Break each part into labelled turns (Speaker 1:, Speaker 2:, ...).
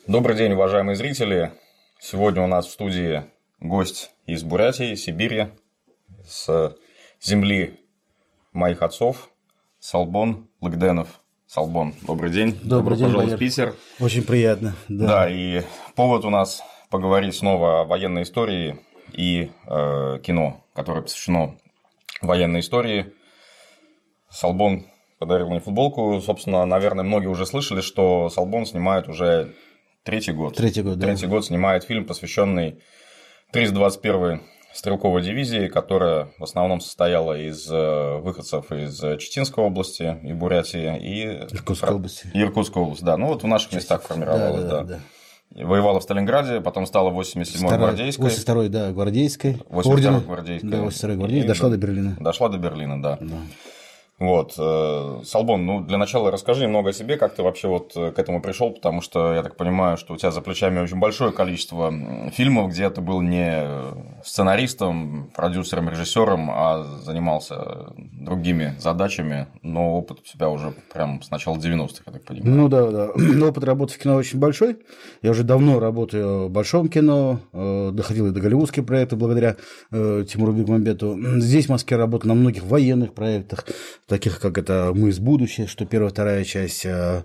Speaker 1: Добрый день, уважаемые зрители. Сегодня у нас в студии гость из Бурятии, Сибири, с земли моих отцов, Салбон Лыгденов. Салбон, добрый день.
Speaker 2: Добрый день,
Speaker 1: пожалуйста, в Питер.
Speaker 2: Очень приятно.
Speaker 1: Да, и повод у нас поговорить снова о военной истории и кино, которое посвящено военной истории. Салбон подарил мне футболку. Собственно, наверное, многие уже слышали, что Салбон снимает уже третий год.
Speaker 2: Третий год
Speaker 1: снимает фильм, посвященный 321-й стрелковой дивизии, которая в основном состояла из выходцев из Читинской области и Бурятии, и
Speaker 2: Иркутской области.
Speaker 1: Иркутской области, да. Ну, вот в наших местах формировалась, да. Воевала в Сталинграде, потом стала 87-й гвардейской.
Speaker 2: 82-й, да, гвардейской.
Speaker 1: 82-й гвардейской.
Speaker 2: Да, 82-й гвардейской. Дошла до Берлина.
Speaker 1: Дошла до Берлина, да. Вот, Салбон, ну, для начала расскажи немного о себе, как ты вообще вот к этому пришел, потому что я так понимаю, что у тебя за плечами очень большое количество фильмов, где ты был не сценаристом, продюсером, режиссером, а занимался другими задачами, но опыт у тебя уже прям с начала 90-х, я так понимаю.
Speaker 2: Ну да. Опыт работы в кино очень большой. Я уже давно работаю в большом кино, доходил и до голливудских проектов благодаря Тимуру Бекмамбетову. Здесь в Москве работал на многих военных проектах, таких как это «Мы из будущего», что первая, вторая часть.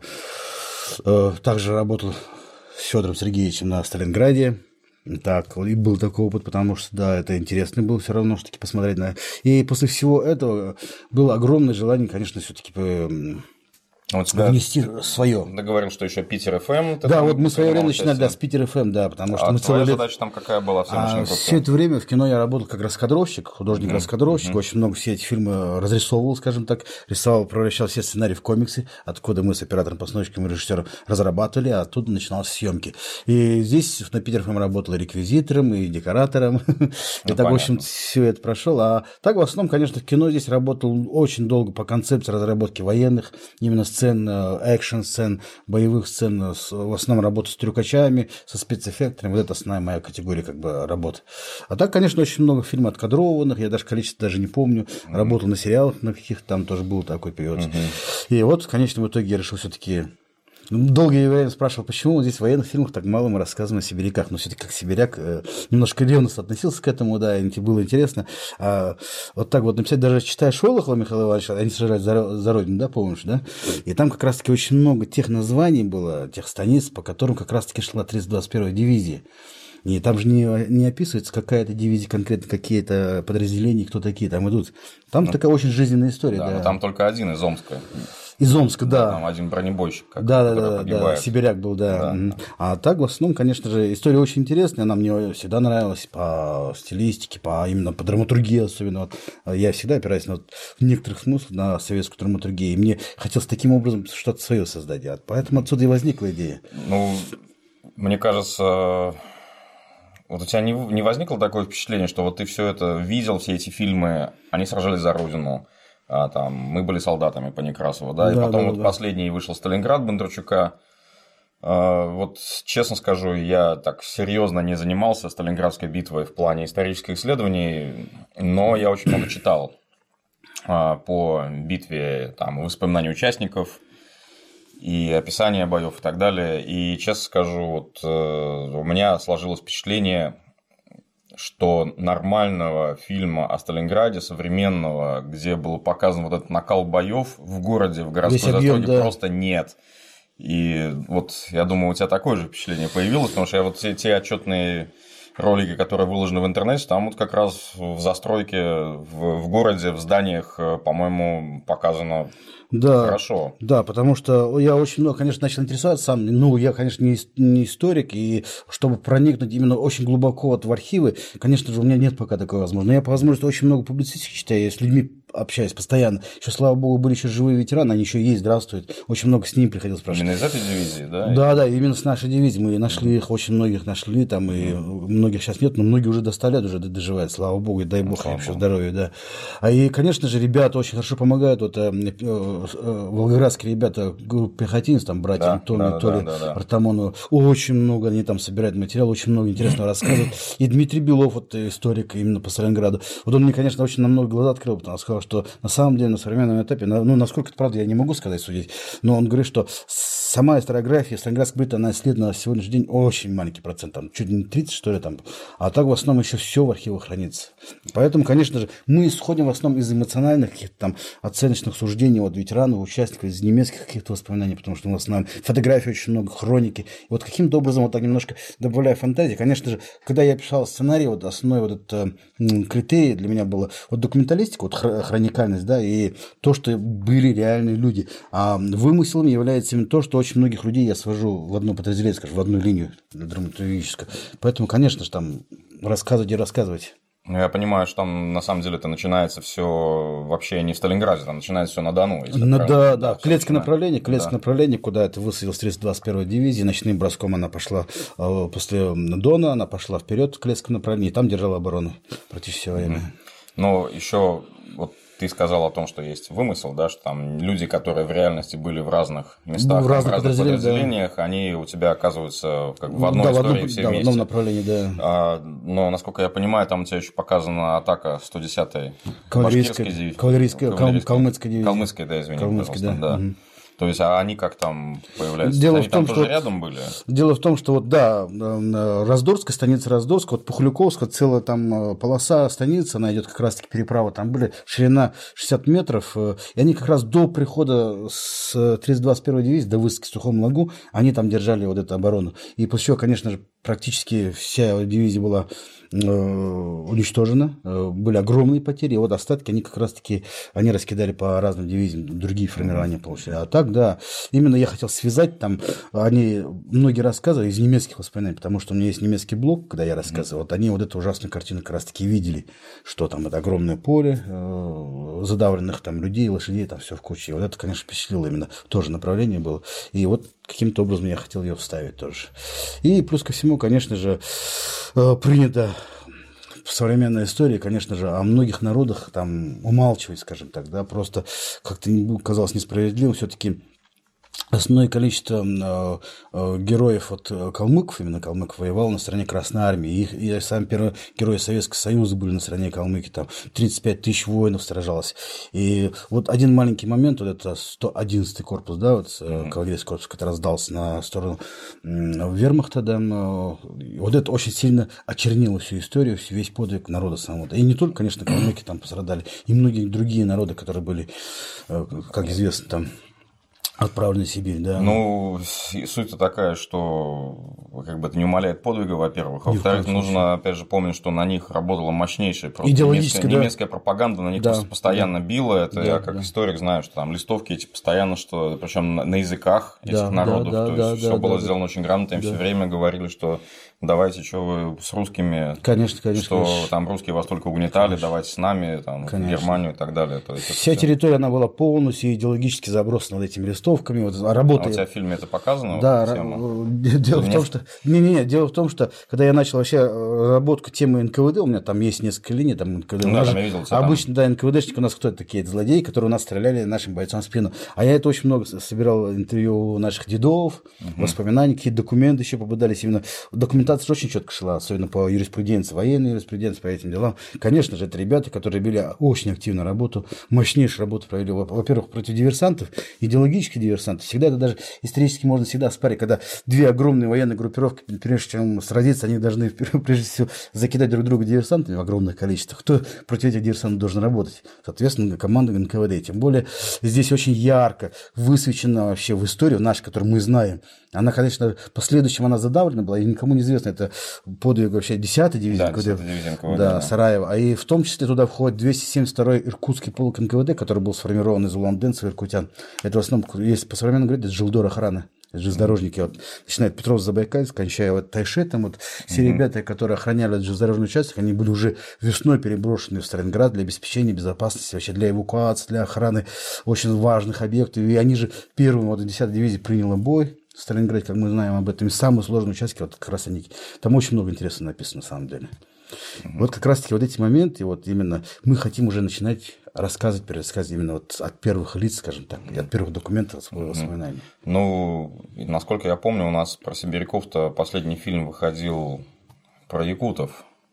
Speaker 2: Также работал с Федором Сергеевичем на Сталинграде. Так, и был такой опыт, потому что, да, это интересно было все равно, что-таки посмотреть на... И после всего этого было огромное желание, конечно, все-таки внести свое.
Speaker 1: Ты говорил, что еще Питер ФМ.
Speaker 2: Да, вот мы в свое время начинали, да, с Питер ФМ, да, потому что мы
Speaker 1: твоя задача там какая была в съемочном группе?
Speaker 2: Все это время в кино я работал как раскадровщик, художник-раскадровщик, очень много все эти фильмы разрисовывал, скажем так, рисовал, превращал все сценарии в комиксы, откуда мы с оператором-постановщиком и режиссером разрабатывали, а оттуда начиналась съемки. И здесь на Питер ФМ работал и реквизитором, и декоратором, и так, в общем, все это прошел. А так, в основном, конечно, в кино здесь работал очень долго по концепции разработки военных, именно сцен, экшн-сцен, боевых сцен, в основном работа с трюкачами, со спецэффектами, вот это основная моя категория как бы работы. А так, конечно, очень много фильмов откадрованных, я даже количество даже не помню, работал на сериалах на каких-то, там тоже был такой период. И вот, в конечном итоге я решил все-таки... Долгое время спрашивал, почему здесь в военных фильмах так мало мы рассказываем о сибиряках. Но все-таки как сибиряк немножко ревностно относился к этому, да, было интересно. Вот так вот написать, даже читая Шолохова Михаила Ивановича, они сражались за Родину, да, помнишь, да? И там как раз-таки очень много тех названий было, тех станиц, по которым как раз-таки шла 321-я дивизия. И там же не описывается какая-то дивизия, конкретно какие-то подразделения, кто такие там идут. Там такая очень жизненная история.
Speaker 1: Да, но там только один из Омска.
Speaker 2: Из Омска, да.
Speaker 1: Там один бронебойщик.
Speaker 2: Да, сибиряк был, да. А так, в основном, конечно же, история очень интересная, она мне всегда нравилась по стилистике, именно по драматургии особенно. Вот, я всегда опираюсь в некоторых смыслах на советскую драматургию, и мне хотелось таким образом что-то свое создать. Поэтому отсюда и возникла идея.
Speaker 1: Ну, мне кажется... Вот у тебя не возникло такое впечатление, что вот ты все это видел, все эти фильмы, они сражались за Родину, там, мы были солдатами по Некрасову, да, и потом последний вышел Сталинград Бондарчука. Вот честно скажу, я так серьезно не занимался Сталинградской битвой в плане исторических исследований, но я очень много читал по битве, там, воспоминания участников и описание боев и так далее. И, честно скажу, вот у меня сложилось впечатление, что нормального фильма о Сталинграде, современного, где был показан вот этот накал боев в городе, в городской застройке, просто нет. И вот я думаю, у тебя такое же впечатление появилось, потому что я вот те отчетные ролики, которые выложены в интернете, там вот как раз в застройке, в городе, в зданиях, по-моему, показано хорошо.
Speaker 2: Да, потому что я очень много, конечно, начал интересоваться сам. Ну, я, конечно, не историк, и чтобы проникнуть именно очень глубоко вот в архивы, конечно же, у меня нет пока такой возможности. Но я, по возможности, очень много публицистики читаю, я с людьми общаюсь постоянно. Еще, слава богу, были еще живые ветераны, они еще есть, здравствуют. Очень много с ними приходилось спрашивать.
Speaker 1: Именно из этой дивизии, да?
Speaker 2: Да, именно с нашей дивизии. Мы нашли их, очень многих нашли, там, и многих сейчас нет, но многие уже до 100 лет уже доживают, слава богу, и дай бог им еще здоровья, да. И, конечно же, ребята очень хорошо помогают. Вот волгоградские ребята, пехотинцы, там, братья Толи, Артамонову, очень много они там собирают материал, очень много интересного рассказывают. И Дмитрий Белов, вот историк именно по Сталинграду. Вот он мне, конечно, очень на много глаза открыл, потому что сказал, что на самом деле на современном этапе, ну, насколько это правда, я не могу сказать, судить, но он говорит, что сама историография Сталинградской битвы, она исследована на сегодняшний день очень маленький процент, там, чуть не 30, что ли, там, а так в основном еще все в архивах хранится. Поэтому, конечно же, мы исходим в основном из эмоциональных каких-то там оценочных суждений от ветеранов, участников, из немецких каких-то воспоминаний, потому что у нас на фотографии очень много, хроники. И вот каким-то образом, вот так немножко добавляя фантазии, конечно же, когда я писал сценарий, вот основной вот этот критерий для меня было вот документалистика, вот хроникальность, да, и то, что были реальные люди. А вымыслом является именно то, что очень многих людей я свожу в одно подразделение, скажем, в одну линию драматургическую. Поэтому, конечно же, там рассказывать и рассказывать.
Speaker 1: Ну, я понимаю, что там на самом деле это начинается все вообще не в Сталинграде, там начинается все на Дону.
Speaker 2: Ну, да. Клецкое направление, куда это высадилась 321-я дивизия, ночным броском она пошла после Дона, она пошла вперед в Клецкое направление, и там держала оборону практически все время.
Speaker 1: Но еще вот ты сказал о том, что есть вымысел, да, что там люди, которые в реальности были в разных местах, в разных подразделениях, да. Они у тебя оказываются как в одной истории все вместе.
Speaker 2: В одном направлении, да.
Speaker 1: Но, насколько я понимаю, там у тебя еще показана атака 110-й
Speaker 2: башкирской дивизии. Калмыцкой дивизии.
Speaker 1: Калмыцкой, да, извини, пожалуйста, да. То есть, а они как там появляются?
Speaker 2: Дело
Speaker 1: они
Speaker 2: в том,
Speaker 1: там тоже
Speaker 2: что
Speaker 1: рядом были?
Speaker 2: Дело в том, что вот, да, Раздорская, станица Раздорская, вот Пухляковская, целая там полоса станицы, она идет как раз-таки переправа, там были ширина 60 метров, и они как раз до прихода с 321-й дивизии до высадки в Сухом Лагу, они там держали вот эту оборону. И после чего, конечно же, практически вся дивизия была уничтожена, были огромные потери, и вот остатки, они как раз-таки, они раскидали по разным дивизиям, другие формирования получили. А так, да, именно я хотел связать, там, они многие рассказывали из немецких воспоминаний, потому что у меня есть немецкий блог, когда я рассказывал, вот они вот эту ужасную картину как раз-таки видели, что там это огромное поле, задавленных там людей, лошадей, там все в куче. И вот это, конечно, впечатлило именно, тоже направление было. И вот каким-то образом я хотел ее вставить тоже. И плюс ко всему, конечно же, принято в современной истории, конечно же, о многих народах там умалчивать, скажем так, да, просто как-то казалось несправедливым все-таки. Основное количество героев от калмыков, именно калмыков, воевал на стороне Красной Армии. И сам первый герои Советского Союза были на стороне калмыки, там 35 тысяч воинов сражалось. И вот один маленький момент, вот это 111-й корпус, да, вот кавалерийский корпус, который сдался на сторону вермахта, да, вот это очень сильно очернило всю историю, весь подвиг народа самого. И не только, конечно, калмыки там пострадали, и многие другие народы, которые были, как известно, там отправлены в Сибирь, да.
Speaker 1: Ну, суть-то такая, что как бы это не умаляет подвига, во-первых. А во-вторых, нужно, опять же, помнить, что на них работала мощнейшая просто немецкая пропаганда, на них просто постоянно била. Это я как историк знаю, что там листовки эти постоянно, что причем на языках этих народов. То есть все было сделано очень грамотно, им все время говорили, что давайте, что вы с русскими, что там русские вас только угнетали, давайте с нами, там, в Германию и так далее. То есть
Speaker 2: вся территория, она была полностью идеологически забросана вот этими листовками. Вот, работа...
Speaker 1: А у тебя в фильме это показано?
Speaker 2: Да, дело в том, что... дело в том, что когда я начал вообще работку темы НКВД, у меня там есть несколько линий, там НКВД.
Speaker 1: Там я видел,
Speaker 2: обычно, да, НКВДшники у нас кто это такие? Это злодеи, которые у нас стреляли нашим бойцам в спину. А я это очень много собирал интервью наших дедов, воспоминаний, какие документы еще попадались. Именно документация очень четко шла, особенно по юриспруденции, военной юриспруденции, по этим делам. Конечно же, это ребята, которые вели очень активную работу, мощнейшую работу провели. Во-первых, против диверсантов, идеологических диверсантов. Всегда это даже исторически можно всегда спорить, когда две огромные военные группировки, прежде чем сразиться, они должны прежде всего закидать друг друга диверсантами в огромных количествах. Кто против этих диверсантов должен работать? Соответственно, команда НКВД. Тем более, здесь очень ярко высвечена вообще в историю нашу, которую мы знаем. Она, конечно, последующим она задавлена была, и никому не известно, это подвиг вообще 10-й дивизии НКВД, да, Сараева. И в том числе туда входит 272-й Иркутский полк НКВД, который был сформирован из улан-удэнцев и иркутян. Это в основном, если по современному говорить, это Жилдор охрана. Железнодорожники, вот, начиная от Петров-Забайкальск, кончая вот Тайшетом, вот, все ребята, которые охраняли этот железнодорожный участок, они были уже весной переброшены в Сталинград для обеспечения безопасности, вообще для эвакуации, для охраны очень важных объектов. И они же первым, вот 10-й дивизии приняла бой в Сталинграде, как мы знаем об этом, и самые сложные участки, вот как раз они, там очень много интересного написано на самом деле. Вот как раз-таки вот эти моменты, вот именно мы хотим уже начинать рассказывать, пересказывать именно вот от первых лиц, скажем так, и от первых документов, от своего воспоминания.
Speaker 1: Ну, насколько я помню, у нас про сибиряков-то последний фильм выходил про якутов.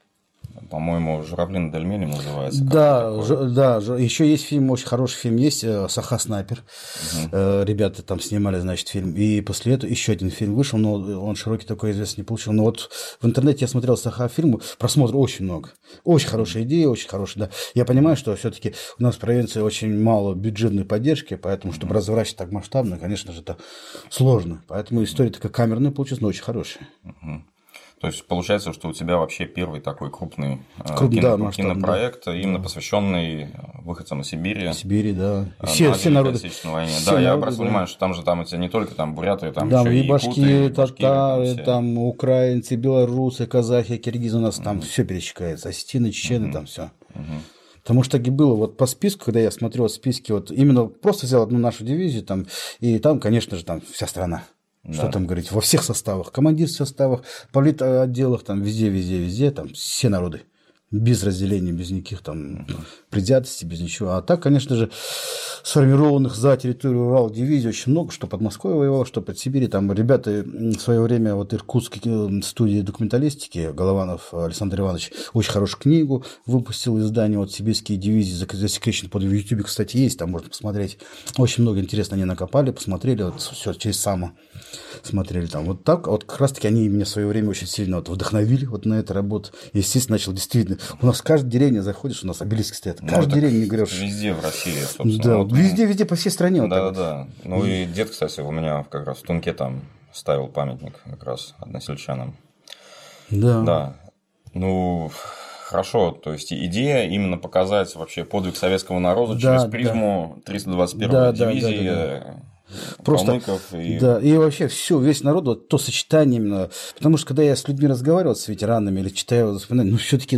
Speaker 1: По-моему, «Журавли над Альменем» называется.
Speaker 2: Да, еще есть фильм, очень хороший фильм есть, «Саха Снайпер». Ребята там снимали, значит, фильм. И после этого еще один фильм вышел, но он широкий такой известный не получил. Но вот в интернете я смотрел «Саха» фильмы, просмотров очень много. Очень хорошая идея, очень хорошая, да. Я понимаю, что все-таки у нас в провинции очень мало бюджетной поддержки, поэтому, чтобы разворачивать так масштабно, конечно же, это сложно. Поэтому история такая камерная получилась, но очень хорошая.
Speaker 1: То есть получается, что у тебя вообще первый такой крупный кинопроект, именно посвященный выходцам из Сибири.
Speaker 2: Сибири, да. Все народы.
Speaker 1: Войне. Да, я обратил внимание, что там же у тебя не только там буряты, там
Speaker 2: да,
Speaker 1: еще
Speaker 2: и башкиры, татары,
Speaker 1: там
Speaker 2: украинцы, белорусы, казахи, киргизы, у нас там все пересекается, осетины, чечены, там все. Потому что так и было вот по списку, когда я смотрел списки, вот именно просто взял одну нашу дивизию, там, и там, конечно же, там вся страна. Что там говорить, во всех составах, командирских составах, политотделах, там везде, там все народы, без разделений, без никаких там предвзятостей, без ничего. А так, конечно же, сформированных за территорию Урала дивизий очень много, что под Москвой воевало, что под Сибири. Там ребята в свое время, вот Иркутской студии документалистики, Голованов Александр Иванович, очень хорошую книгу выпустил, издание вот «Сибирские дивизии», засекречено под в Ютубе, кстати, есть, там можно посмотреть. Очень много интересно они накопали, посмотрели, вот все через само смотрели там. Вот так, вот как раз-таки они меня в свое время очень сильно вот вдохновили вот на эту работу. И, естественно, начал действительно. У нас в каждой деревне заходишь, у нас обелиски стоят. Каждой деревне, не говоришь.
Speaker 1: Везде в России, собственно.
Speaker 2: Да, вот везде, по всей стране.
Speaker 1: Да. Ну и дед, кстати, у меня как раз в Тунке там ставил памятник как раз односельчанам. Да. Ну, хорошо, то есть идея именно показать вообще подвиг советского народа через призму 321-й дивизии.
Speaker 2: Просто, и вообще весь народ, вот то сочетание именно, потому что когда я с людьми разговаривал, с ветеранами или читаю воспоминания, все-таки,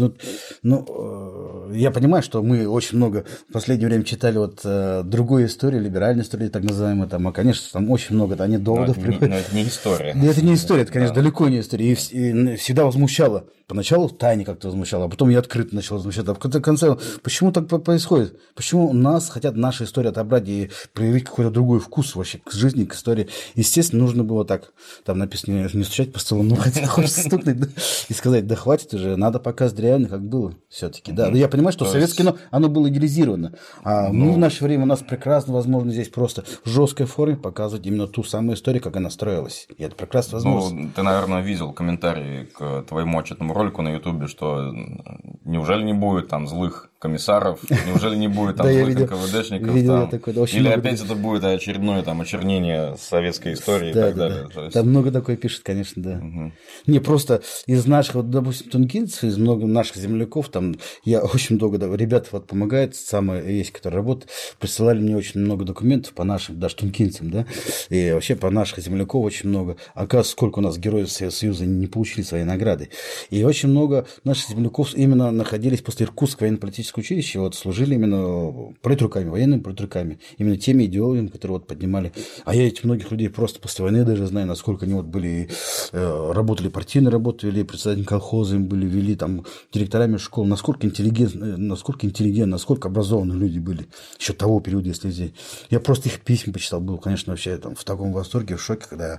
Speaker 2: я понимаю, что мы очень много в последнее время читали вот другую историю, либеральную историю, так называемую, там, а, конечно, там очень много анекдотов.
Speaker 1: Но это не история.
Speaker 2: Это не история, это, конечно, далеко не история, и всегда возмущало. Поначалу тайне как-то возмущало, а потом я открыто начал возмущаться. А в конце, почему так происходит? Почему нас хотят нашу историю отобрать и проявить какой-то другой вкус вообще к жизни, к истории? Естественно, нужно было так, там написано, не стучать по столу, но хотя хочется стукнуть и сказать, да хватит уже, надо показывать реально, как было все-таки. Да, я понимаю, что советское кино, оно было идеализировано, а мы в наше время, у нас прекрасно возможно здесь просто в жесткой форме показывать именно ту самую историю, как она строилась. И это прекрасно возможно.
Speaker 1: Ты, наверное, видел комментарии к твоему отчетному ролику на Ютубе, что неужели не будет там злых комиссаров, неужели не будет там злых НКВДшников, или опять это будет очередное там очернение советской истории и так далее.
Speaker 2: Да. Там много такое пишет, конечно, да. Не, просто из наших, вот, допустим, тункинцев, из много наших земляков, там я очень много, ребята вот помогают, самые есть, которые работают, присылали мне очень много документов по нашим, даже тункинцам, да, и вообще по наших земляков очень много. Оказывается, сколько у нас героев Союза не получили свои награды. И очень много наших земляков именно находились после Иркутского военно-политического училища, вот служили именно политруками, военными политруками, именно теми идеологами, которые вот поднимали. А я этих многих людей просто после войны даже знаю, насколько они вот были, работали партийной работой, вели председателями колхоза, им были, вели там директорами школ, насколько интеллигентны, насколько образованные люди были еще того периода, если здесь. Я просто их письма почитал, был, конечно, вообще там в таком восторге, в шоке, когда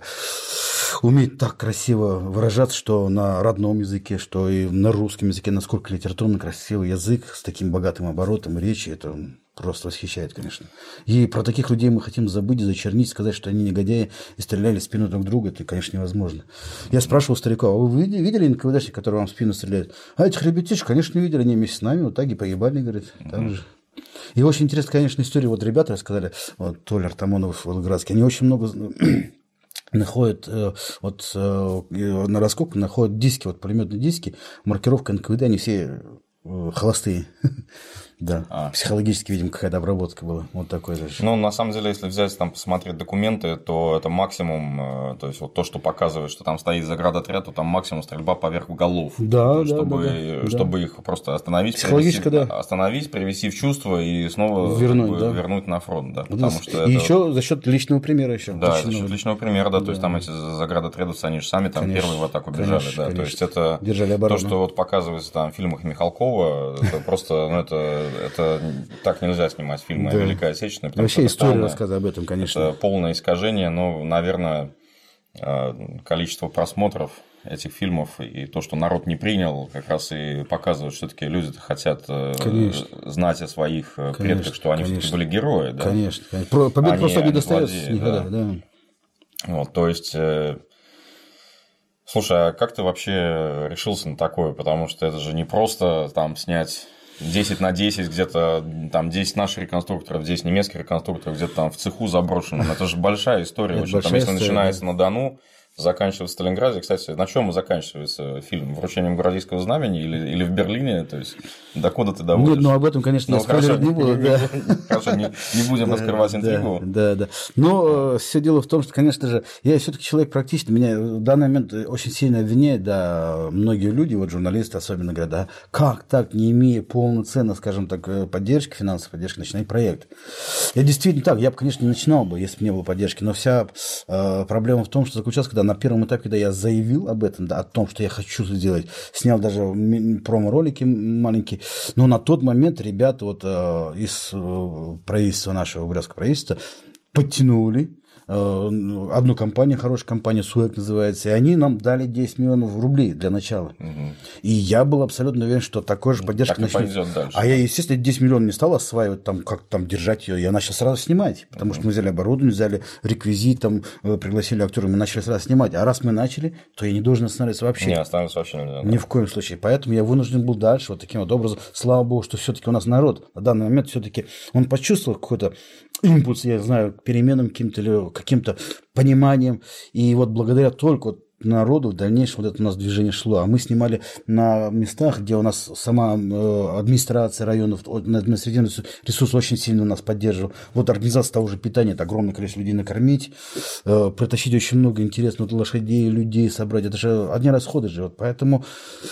Speaker 2: умеет так красиво выражаться, что на родном языке, что и на русском языке, насколько литературно красивый язык с таким богатым оборотом речи, это просто восхищает, конечно. И про таких людей мы хотим забыть, зачернить, сказать, что они негодяи и стреляли в спину друг друга, это, конечно, невозможно. Я спрашивал стариков, а вы видели НКВДшника, который вам в спину стреляет? А этих ребятишек, конечно, не видели, они вместе с нами, вот так и погибали, говорит, так же. И очень интересная, конечно, история, вот ребята рассказали, вот Толя Артамонов, Волгоградский, они очень много находят на раскопку находят диски, вот пулеметные диски, маркировка НКВД, они все холостые. Да, психологически, видимо, какая-то обработка была. Вот такой же.
Speaker 1: Ну, на самом деле, если взять, там, посмотреть документы, то это максимум, то есть, вот то, что показывает, что там стоит заградотряд, то там максимум стрельба поверх голов.
Speaker 2: Да,
Speaker 1: чтобы их просто остановить, привести в чувство и снова вернуть на фронт. Да, потому что
Speaker 2: и еще за счет личного примера еще.
Speaker 1: Да, за счет личного примера, да, то есть, там эти заградотрядовцы, они же сами там первые в атаку бежали. Да, то есть, это то, что вот показывается там в фильмах Михалкова, это просто, это так нельзя снимать фильмы о Великой Отечественной.
Speaker 2: Вообще история рассказа об этом, конечно.
Speaker 1: Это полное искажение, но, наверное, количество просмотров этих фильмов и то, что народ не принял, как раз и показывает, что все-таки люди хотят знать о своих предках, что они все-таки были герои. Да?
Speaker 2: Конечно. Победа просто не достается никогда. Да.
Speaker 1: Вот, то есть, слушай, а как ты вообще решился на такое? Потому что это же не просто там снять 10 на 10, где-то там 10 наших реконструкторов, 10 немецких реконструкторов, где-то там в цеху заброшенном. Это же большая история. Очень. Там, если начинается на Дону, заканчивается в Сталинграде. Кстати, на чем заканчивается фильм? Вручением Гвардейского знамени или в Берлине? То есть, докуда ты доводишь?
Speaker 2: Нет, об этом, конечно, я спойлерить не буду.
Speaker 1: Хорошо, не будем раскрывать интригу.
Speaker 2: Да. Но все дело в том, что, конечно же, я все-таки человек практичный. Меня в данный момент очень сильно обвиняют, да, многие люди, вот журналисты особенно говорят, да, как так, не имея полноценной, скажем так, поддержки, финансовой поддержки, начинать проект. Я действительно так, я бы, конечно, не начинал бы, если бы не было поддержки, но вся проблема в том, что заключалась, когда на первом этапе, когда я заявил об этом, да, о том, что я хочу сделать, снял даже промо-ролики маленькие, но на тот момент ребята вот из правительства нашего, Брестского правительства, подтянули одну компанию, хорошая компания, СУЭК называется, и они нам дали 10 миллионов рублей для начала. И я был абсолютно уверен, что такой же поддержка
Speaker 1: начнет.
Speaker 2: А я, естественно, 10 миллионов не стал осваивать, там, как там держать ее, я начал сразу снимать, потому что мы взяли оборудование, взяли реквизит, там, пригласили актеров, мы начали сразу снимать. А раз мы начали, то я не должен останавливаться вообще.
Speaker 1: Не, останавливаться вообще нельзя.
Speaker 2: Ни в коем случае. Поэтому я вынужден был дальше вот таким вот образом. Слава богу, что все-таки у нас народ на данный момент все-таки он почувствовал какой-то импульс, я знаю, к переменам каким-то или каким-то пониманием. И вот благодаря только вот народу в дальнейшем вот это у нас движение шло. А мы снимали на местах, где у нас сама администрация районов, административный ресурс очень сильно нас поддерживал. Вот организация того же питания, это огромное количество людей накормить, притащить очень много интересных лошадей, людей собрать. Это же одни расходы же. Вот поэтому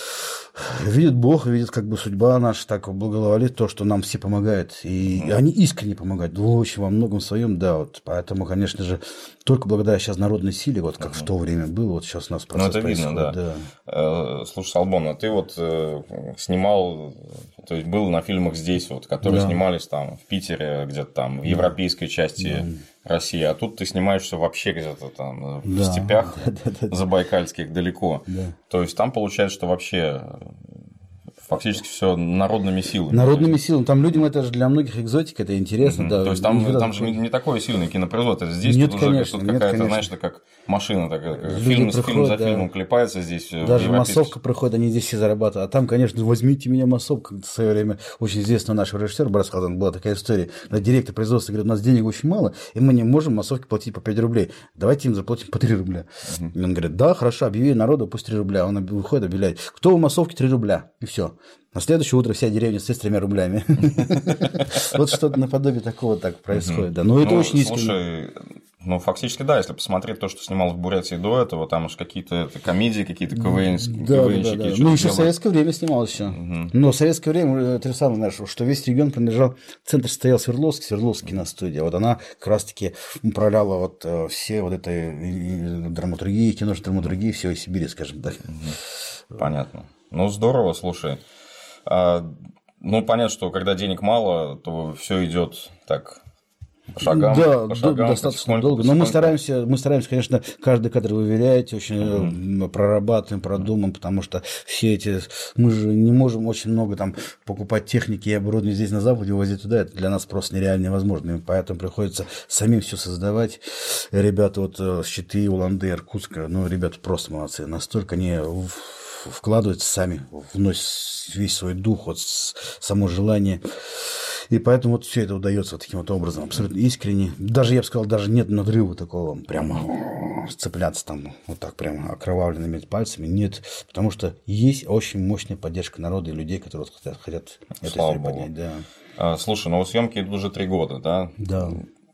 Speaker 2: видит Бог, видит как бы судьба наша, так благоволит то, что нам все помогают. И они искренне помогают, очень во многом своем, да. Вот. Поэтому, конечно же, только благодаря сейчас народной силе, вот как в то время было, вот сейчас у нас процесс
Speaker 1: это
Speaker 2: происходит.
Speaker 1: Видно, да. Слушай, Албон, а ты вот снимал, то есть был на фильмах здесь, вот, которые снимались там в Питере, где-то там в европейской части России, а тут ты снимаешься вообще где-то там в степях забайкальских далеко. То есть там получается, что вообще фактически все народными силами.
Speaker 2: Народными силами. Там людям это же для многих экзотика, это интересно. Да.
Speaker 1: То есть там же не такое сильное кинопроизводство. Здесь
Speaker 2: нет,
Speaker 1: тут
Speaker 2: конечно,
Speaker 1: уже какая-то, знаешь, как машина, такая, фильм за фильмом клепается здесь.
Speaker 2: Даже массовка проходит, они здесь все зарабатывают. А там, конечно, возьмите меня массовка. В свое время очень известного нашего режиссера рассказан, была такая история. Директор производства говорит, у нас денег очень мало, и мы не можем массовке платить по 5 рублей. Давайте им заплатим по 3 рубля. И он говорит, да, хорошо, объяви народу, пусть 3 рубля. Он выходит, объявляет, кто в массовке 3 рубля. И все. На следующее утро вся деревня с 3 рублями. Вот что-то наподобие такого так происходит. Но это очень искренне.
Speaker 1: Слушай, ну, фактически, да, если посмотреть то, что снималось в Бурятии до этого, там уж какие-то комедии, какие-то КВНщики.
Speaker 2: Да. Ну, еще в советское время снималось еще. Но в советское время, ты сам знаешь, что весь регион принадлежал, центр стоял Свердловский киностудия. Вот она как раз-таки управляла вот все вот этой драматургией, киношной драматургией всей Сибири, скажем так.
Speaker 1: Понятно. Ну, здорово, слушай. Ну, понятно, что когда денег мало, то все идет так по шагам.
Speaker 2: Да, достаточно долго. Но мы стараемся, конечно, каждый кадр выверять, очень прорабатываем, продумаем, потому что все эти... Мы же не можем очень много там покупать техники и оборудование здесь на Западе, возить туда. Это для нас просто нереально невозможно. И поэтому приходится самим все создавать. Ребята вот с Читы, Уланды, Иркутска, ну, ребята просто молодцы. Настолько они вкладываются сами, вносят весь свой дух, вот само желание. И поэтому вот все это удается вот таким вот образом, абсолютно искренне. Даже, я бы сказал, даже нет надрыва такого, прямо сцепляться там вот так прямо окровавленными пальцами. Нет, потому что есть очень мощная поддержка народа и людей, которые вот хотят эту историю поднять. Да.
Speaker 1: Слушай, ну съемки идут уже 3 года, да?
Speaker 2: Да.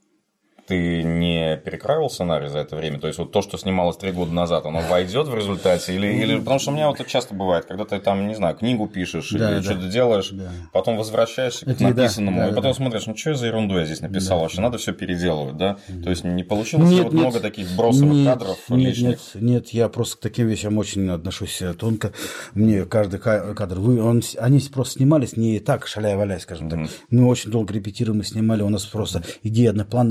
Speaker 1: Ты не перекраивал сценарий за это время? То есть, вот то, что снималось 3 года назад, оно войдет в результате? Или... Потому что у меня вот это часто бывает, когда ты там, не знаю, книгу пишешь или что-то делаешь, потом возвращаешься к написанному, и потом смотришь, ну что за ерунду я здесь написал вообще, надо все переделывать, да? То есть, не получилось много таких бросовых кадров лишних?
Speaker 2: Нет, я просто к таким вещам очень отношусь тонко. Мне каждый кадр... Они просто снимались не так, шаляя-валяя, скажем так. Мы очень долго репетировали, снимали, у нас просто идея одноплановых кадров.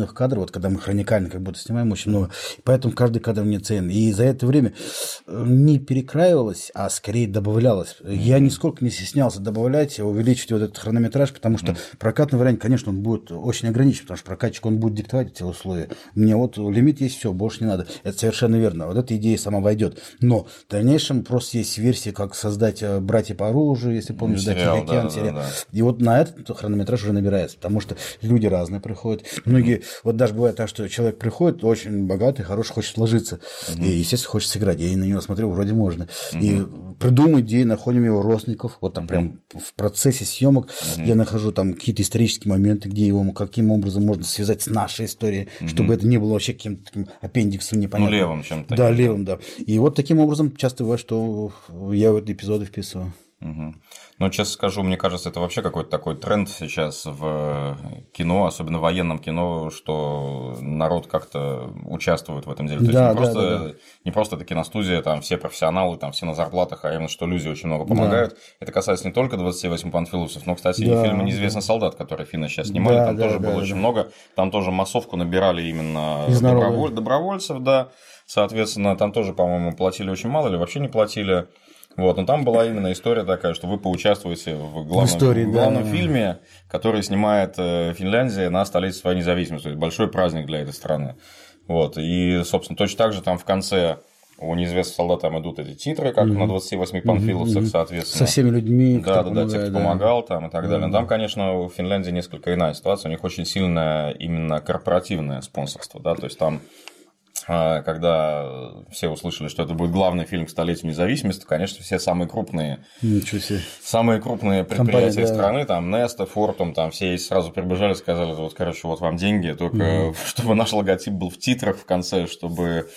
Speaker 2: вот когда мы хроникально как будто снимаем очень много, и поэтому каждый кадр мне ценен. И за это время не перекраивалось, а скорее добавлялось. Я нисколько не стеснялся добавлять, увеличить вот этот хронометраж, потому что прокатный вариант, конечно, он будет очень ограничен, потому что прокатчик, он будет диктовать эти условия. Мне вот лимит есть, все, больше не надо. Это совершенно верно. Вот эта идея сама войдет. Но в дальнейшем просто есть версии, как создать «Братья по оружию», если помнишь,
Speaker 1: сериал,
Speaker 2: сериал. И вот на этот хронометраж уже набирается, потому что люди разные приходят. Многие, вот даже бывает так, что человек приходит очень богатый, хороший, хочет вложиться. И, естественно, хочет сыграть. Я на него смотрю, вроде можно. И придумываем идеи, находим его родственников. Вот там прям в процессе съемок я нахожу там какие-то исторические моменты, где его каким образом можно связать с нашей историей, чтобы это не было вообще каким-то таким аппендиксом непонятным.
Speaker 1: Ну, левым чем-то.
Speaker 2: Да, левым, да. И вот таким образом часто бывает, что я в эти эпизоды вписываю.
Speaker 1: Ну, честно скажу, мне кажется, это вообще какой-то такой тренд сейчас в кино, особенно в военном кино, что народ как-то участвует в этом деле. То есть не просто это киностудия, там все профессионалы, там все на зарплатах, а именно что люди очень много помогают. Это касается не только 28 панфиловцев, но, кстати, и фильма «Неизвестный солдат», который финны сейчас снимали, там тоже было очень много. Там тоже массовку набирали именно добровольцев, да. Соответственно, там тоже, по-моему, платили очень мало или вообще не платили. Вот, но там была именно история такая, что вы поучаствуете в главном фильме, который снимает Финляндия на столетие своей независимости. То есть большой праздник для этой страны. Вот, и, собственно, точно так же там в конце у «Неизвестного солдата» там идут эти титры, как на 28 панфиловцах, соответственно.
Speaker 2: Со всеми людьми,
Speaker 1: кто помогает. Те, кто помогал там и так далее. Но там, конечно, у Финляндии несколько иная ситуация. У них очень сильное именно корпоративное спонсорство, да, то есть там. Когда все услышали, что это будет главный фильм к столетию независимости, то, конечно, все самые крупные предприятия страны, там Neste, Fortum, там все сразу прибежали, сказали, вот, короче, вот вам деньги, только чтобы наш логотип был в титрах в конце, чтобы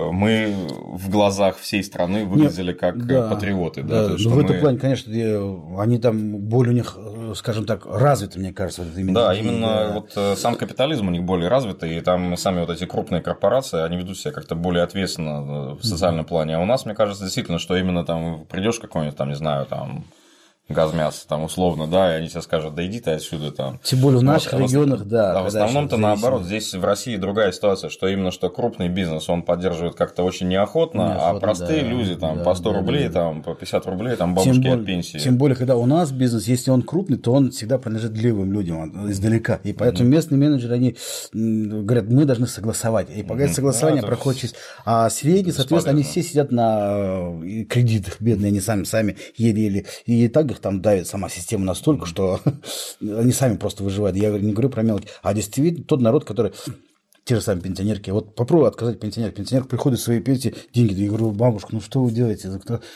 Speaker 1: мы в глазах всей страны выглядели как патриоты.
Speaker 2: Да, есть, в этом плане, конечно, они там более у них, скажем так, развиты, мне кажется.
Speaker 1: Да, именно вот сам капитализм у них более развитый, и там сами вот эти крупные корпорации, они ведут себя как-то более ответственно в социальном плане. А у нас, мне кажется, действительно, что именно там придешь какой-нибудь, там, не знаю, там Газмяс, там условно, да, и они тебе скажут, да иди ты отсюда там.
Speaker 2: Тем более в наших регионах, да.
Speaker 1: А в основном-то наоборот, здесь в России другая ситуация, что именно что крупный бизнес, он поддерживает как-то очень неохотно, а простые люди там по 100 рублей, там по 50 рублей, там бабушки от пенсии.
Speaker 2: Тем более, когда у нас бизнес, если он крупный, то он всегда принадлежит левым людям издалека. И поэтому местные менеджеры, они говорят, мы должны согласовать. И пока согласование проходит через... А средние, соответственно, они все сидят на кредитах, бедные, они сами еле-еле. И так их там давит сама система настолько, что они сами просто выживают. Я не говорю про мелочь. А действительно тот народ, который... Те же самые пенсионерки. Вот попробуй отказать пенсионерке. Пенсионерка приходит в свои пенсии, деньги. Я говорю, бабушка, ну что вы делаете?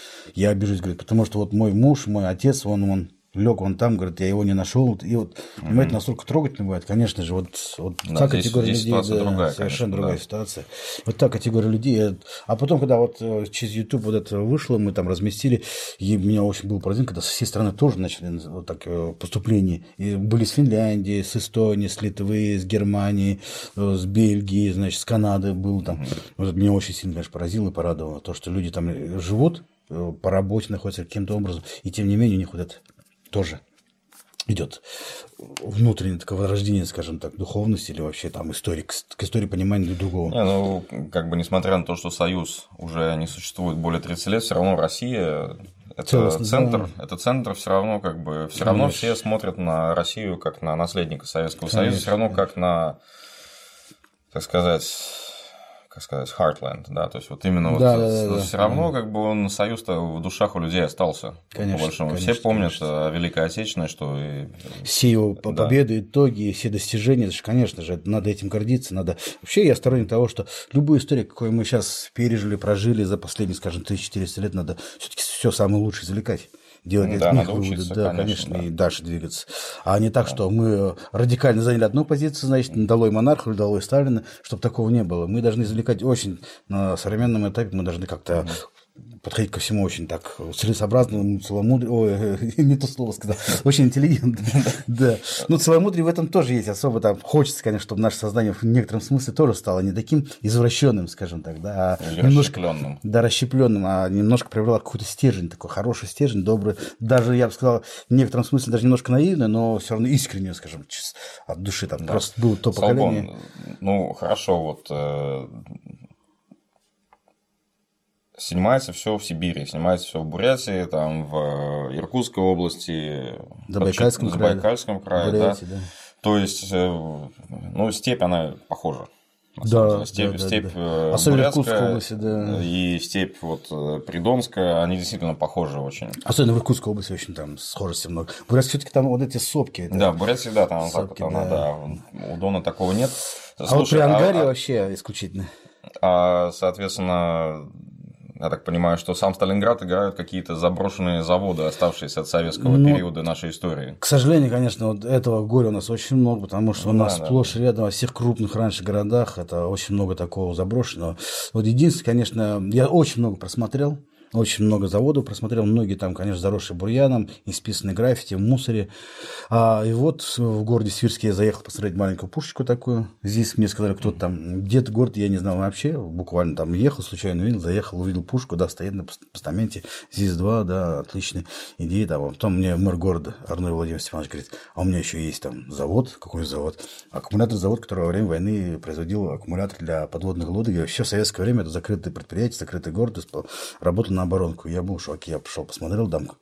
Speaker 2: Я обижусь, говорит, потому что вот мой муж, мой отец, он лег вон там, говорит, я его не нашел. И вот, понимаете, настолько трогательно бывает, конечно же, вот да, та категория людей,
Speaker 1: другая,
Speaker 2: совершенно другая ситуация. Вот та категория людей. А потом, когда вот через YouTube вот это вышло, мы там разместили, и меня очень был поразительно, когда со всей страны тоже начали вот так поступления. И были с Финляндии, с Эстонии, с Литвы, с Германии, с Бельгии, значит, с Канады был там. Вот меня очень сильно, конечно, поразило и порадовало то, что люди там живут, по работе находятся каким-то образом, и тем не менее у них вот это тоже идет внутреннее такое возрождение, скажем так, духовности или вообще там истории, к истории понимания друг другого.
Speaker 1: Ну, как бы несмотря на то, что Союз уже не существует более 30 лет, все равно Россия это центр, это центр, все равно как бы все равно все смотрят на Россию как на наследника Советского Союза, все равно как на, так сказать, Heartland, да, то есть вот именно все равно как бы он союз-то в душах у людей остался. Конечно, по большому. Все помнят о Великой Отечественной, что
Speaker 2: все его победы, итоги, все достижения, это же, конечно же, надо этим гордиться, надо. Вообще я сторонник того, что любую историю, какую мы сейчас пережили, прожили за последние, скажем, 1400 лет, надо все-таки все самое лучшее извлекать. Делать из них выводы, да, конечно, и дальше двигаться. А не так, что мы радикально заняли одну позицию, значит, долой монарха, долой Сталина, чтобы такого не было. Мы должны извлекать очень на современном этапе, мы должны как-то подходить ко всему очень так целесообразно, целомудренно, не то слово сказал, очень интеллигентно. Да. Но целомудрие в этом тоже есть особо, там хочется, конечно, чтобы наше сознание в некотором смысле тоже стало не таким извращенным, скажем так, да, а немножко расщепленным, а немножко приобрело какой-то стержень, такой хороший стержень, добрый, даже, я бы сказал, в некотором смысле даже немножко наивный, но все равно искренне, скажем, от души, там просто было то поколение.
Speaker 1: Ну, хорошо, вот снимается все в Сибири, снимается все в Бурятии, там в Иркутской области,
Speaker 2: Забайкальском крае,
Speaker 1: Бурятии, да. То есть, ну, степь, она похожа.
Speaker 2: Да,
Speaker 1: степь
Speaker 2: особенно в Иркутской области, да.
Speaker 1: И степь вот Придонская, они действительно похожи очень.
Speaker 2: Особенно в Иркутской области очень там схожести много. В Бурятии все-таки там вот эти сопки.
Speaker 1: Да, в Бурятии, да, там
Speaker 2: сопки,
Speaker 1: так вот да. У Дона такого нет.
Speaker 2: Слушай, вот при Ангаре вообще исключительно.
Speaker 1: Соответственно, я так понимаю, что сам Сталинград играют какие-то заброшенные заводы, оставшиеся от советского периода нашей истории.
Speaker 2: К сожалению, конечно, вот этого горя у нас очень много, потому что у нас сплошь и рядом во всех крупных раньше городах это очень много такого заброшенного. Вот единственное, конечно, я очень много просмотрел. Очень много заводов просмотрел, многие там, конечно, заросшие бурьяном, исписанные граффити, в мусоре. И вот в городе Свирске я заехал посмотреть маленькую пушечку такую. Здесь мне сказали, кто-то там, где-то город, я не знал вообще, буквально там ехал, случайно видел, заехал, увидел пушку, да, стоит на постаменте, ЗИС-2, да, отличная идея. Там. Потом мне мэр города Арной Владимир Степанович говорит, а у меня еще есть там завод, какой завод? Аккумуляторный завод, который во время войны производил аккумулятор для подводных лодок. И вообще в советское время это закрытое предприятие, закрытый город, работал на оборонку. Я был в шоке, я пошел, посмотрел дамку.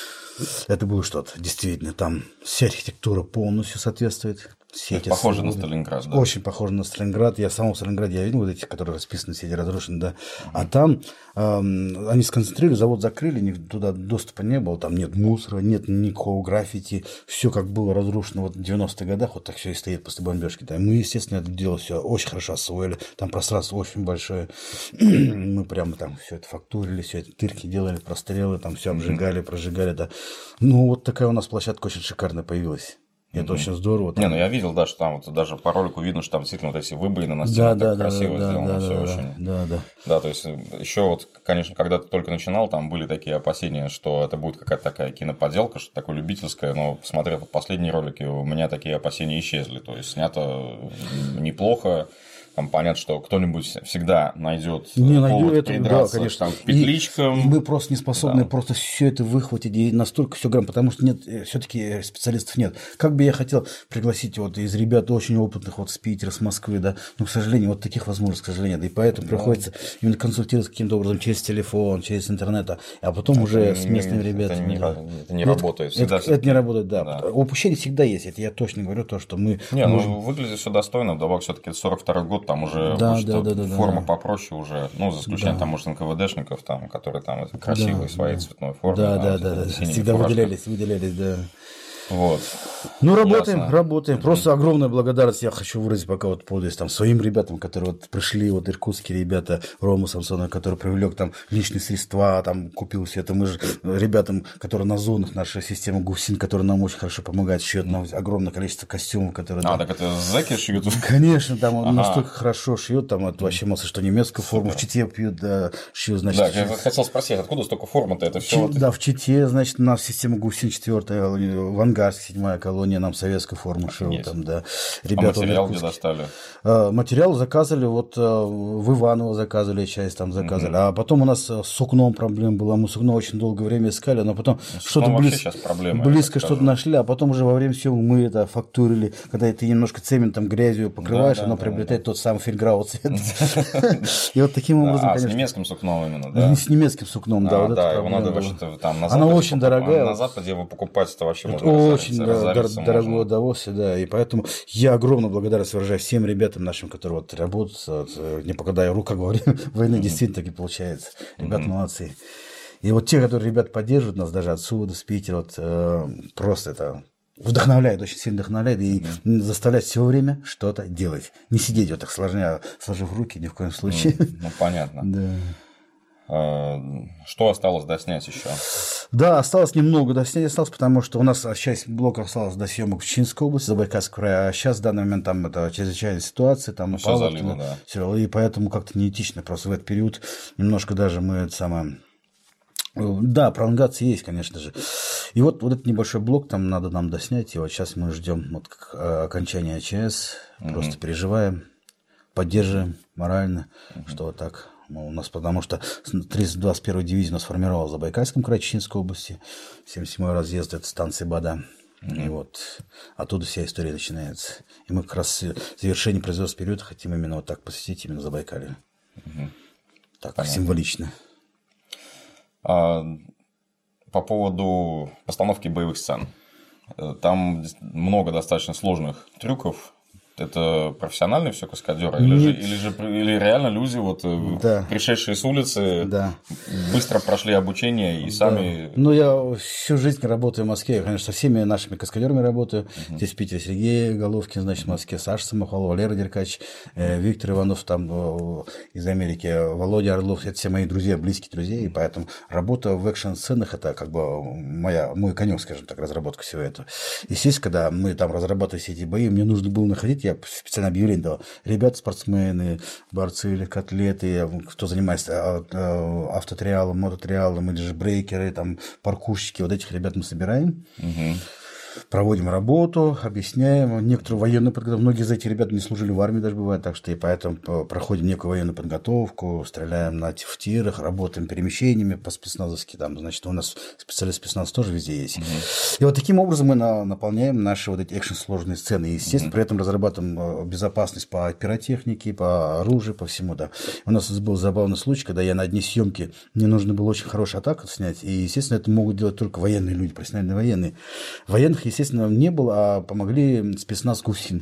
Speaker 2: Это было что-то, действительно, там вся архитектура полностью соответствует.
Speaker 1: Похоже на Сталинград, да?
Speaker 2: Очень похоже на Сталинград. Я в самом Сталинграде я видел вот эти, которые расписаны, все эти разрушены, да. А там они сконцентрировали, завод закрыли, туда доступа не было, там нет мусора, нет никакого граффити, все как было разрушено вот в 90-х годах, вот так все и стоит после бомбежки. Да. Мы, естественно, это дело все очень хорошо освоили, там пространство очень большое. Мы прямо там все это фактурили, все это тырки делали, прострелы, там все обжигали, прожигали, да. Ну, вот такая у нас площадка очень шикарная появилась. Это очень здорово.
Speaker 1: Там... Не, ну я видел, да, что там вот даже по ролику видно, что там действительно вот эти выбоины на стенах так красиво сделано все очень. Да, то есть еще вот, конечно, когда ты только начинал, там были такие опасения, что это будет какая-то такая киноподелка, что такое любительское, но посмотрев последние ролики, у меня такие опасения исчезли. То есть снято неплохо. Там понятно, что кто-нибудь всегда найдет повод придраться, да, конечно, там, к петличкам.
Speaker 2: И мы просто не способны просто все это выхватить и настолько все грамм, потому что нет, все-таки специалистов нет. Как бы я хотел пригласить вот из ребят очень опытных вот с Питера, с Москвы, да, но, к сожалению, вот таких возможностей, к сожалению, да, и поэтому приходится именно консультироваться каким-то образом через телефон, через интернет, а потом это уже с местными ребятами.
Speaker 1: Это не работает.
Speaker 2: Это не работает, да. Упущение всегда есть, это я точно говорю, то, что мы...
Speaker 1: ну, выглядит все достойно, вдобавок все-таки 42-й год, там уже форма попроще уже, ну, за исключением там, может, НКВДшников, там, которые там красивые своей цветной формы.
Speaker 2: Да. Всегда выделялись, да.
Speaker 1: Вот.
Speaker 2: Ну, работаем. Просто огромная благодарность я хочу выразить пока вот пользуясь там своим ребятам, которые вот пришли, вот иркутские ребята, Рома Самсонов, который привлек там личные средства, там купил все это. Мы же ребятам, которые на зонах, наша система ГУФСИН, которая нам очень хорошо помогает, шьет нам огромное количество костюмов, которые...
Speaker 1: так это зэки шьют?
Speaker 2: Конечно, там он настолько хорошо шьет, там вот вообще масса, что немецкую форму в Чите пьют, да, шьют, значит...
Speaker 1: Да, я хотел спросить, откуда столько формы-то? Это все
Speaker 2: да, в Чите, значит, у нас система ГУФСИН 4-я, в Ангарске 7-я колония нам советскую форму шил, там, да.
Speaker 1: Ребята, материал где достали?
Speaker 2: Материал заказывали, вот в Иваново заказывали часть, там заказывали. А потом у нас с сукном проблема была, мы сукно очень долгое время искали, но потом что-то близко что-то нашли, а потом уже во время всего мы это фактурили, когда ты немножко цементом, грязью покрываешь, оно приобретает тот самый фельграу цвет. И вот таким образом, конечно...
Speaker 1: с немецким сукном именно, да?
Speaker 2: С немецким сукном, да.
Speaker 1: Да, его надо вообще-то там на
Speaker 2: Западе. Она очень дорогая.
Speaker 1: На Западе его покупать это вообще
Speaker 2: очень дорогое удовольствие, да, и поэтому я огромную благодарность выражаю всем ребятам нашим, которые вот работают, не покладая рук, как во время войны, действительно таки получается. Ребята молодцы. И вот те, которые ребят поддерживают нас даже отсюда, с Питера, вот просто это вдохновляет, очень сильно вдохновляет и заставляет все время что-то делать. Не сидеть вот так сложив руки ни в коем случае.
Speaker 1: Ну, понятно.
Speaker 2: Да.
Speaker 1: Что осталось доснять еще?
Speaker 2: Да, осталось немного доснять, потому что у нас часть блока осталась до съемок в Чинской области, Забайкальском крае, а сейчас в данный момент там это чрезвычайная ситуация, там
Speaker 1: все залито, да.
Speaker 2: Все, и поэтому как-то неэтично просто в этот период немножко даже мы это самое... Да, пролонгации есть, конечно же. И вот этот небольшой блок там надо нам доснять, и вот сейчас мы ждем вот окончания АЧС, просто переживаем, поддерживаем морально, что вот так... У нас, потому что 321-я дивизия у нас формировалась в Забайкальском крае Чеченской области, 77-й разъезд, это станции БАДа. И вот оттуда вся история начинается. И мы как раз завершение производственного периода хотим именно вот так посвятить именно Забайкалью. Так, понятно. Символично.
Speaker 1: По поводу постановки боевых сцен. Там много достаточно сложных трюков. Это профессиональные все каскадеры? Или реально люди, вот, пришедшие с улицы, быстро прошли обучение и сами...
Speaker 2: Ну, я всю жизнь работаю в Москве. Я, конечно, со всеми нашими каскадерами работаю. Здесь в Питере Сергей Головкин, значит, в Москве Саша Самохвалов, Валера Деркач, Виктор Иванов там из Америки, Володя Орлов. Это все мои друзья, близкие друзья. И поэтому работа в экшн-сценах – это как бы мой конек, скажем так, разработка всего этого. Естественно, когда мы там разрабатывали все эти бои, мне нужно было находить, я специально объявление дал. Ребята, спортсмены, борцы или котлеты, кто занимается автотриалом, мототриалом или же брейкеры, там, паркурщики, вот этих ребят мы собираем. Проводим работу, объясняем. Некоторую военную подготовку. Многие из этих ребят не служили в армии даже бывает, так что и поэтому проходим некую военную подготовку, стреляем в тирах, работаем перемещениями по-спецназовски. Там, значит, у нас специалист спецназ тоже везде есть. И вот таким образом мы наполняем наши вот эти экшн-сложные сцены. И, естественно, при этом разрабатываем безопасность по пиротехнике, по оружию, по всему. Да. У нас был забавный случай, когда я на одни съемки, мне нужно было очень хорошую атаку снять. И, естественно, это могут делать только военные люди, профессиональные военные. Военных, естественно, не было, а помогли спецназ ГУФСИН.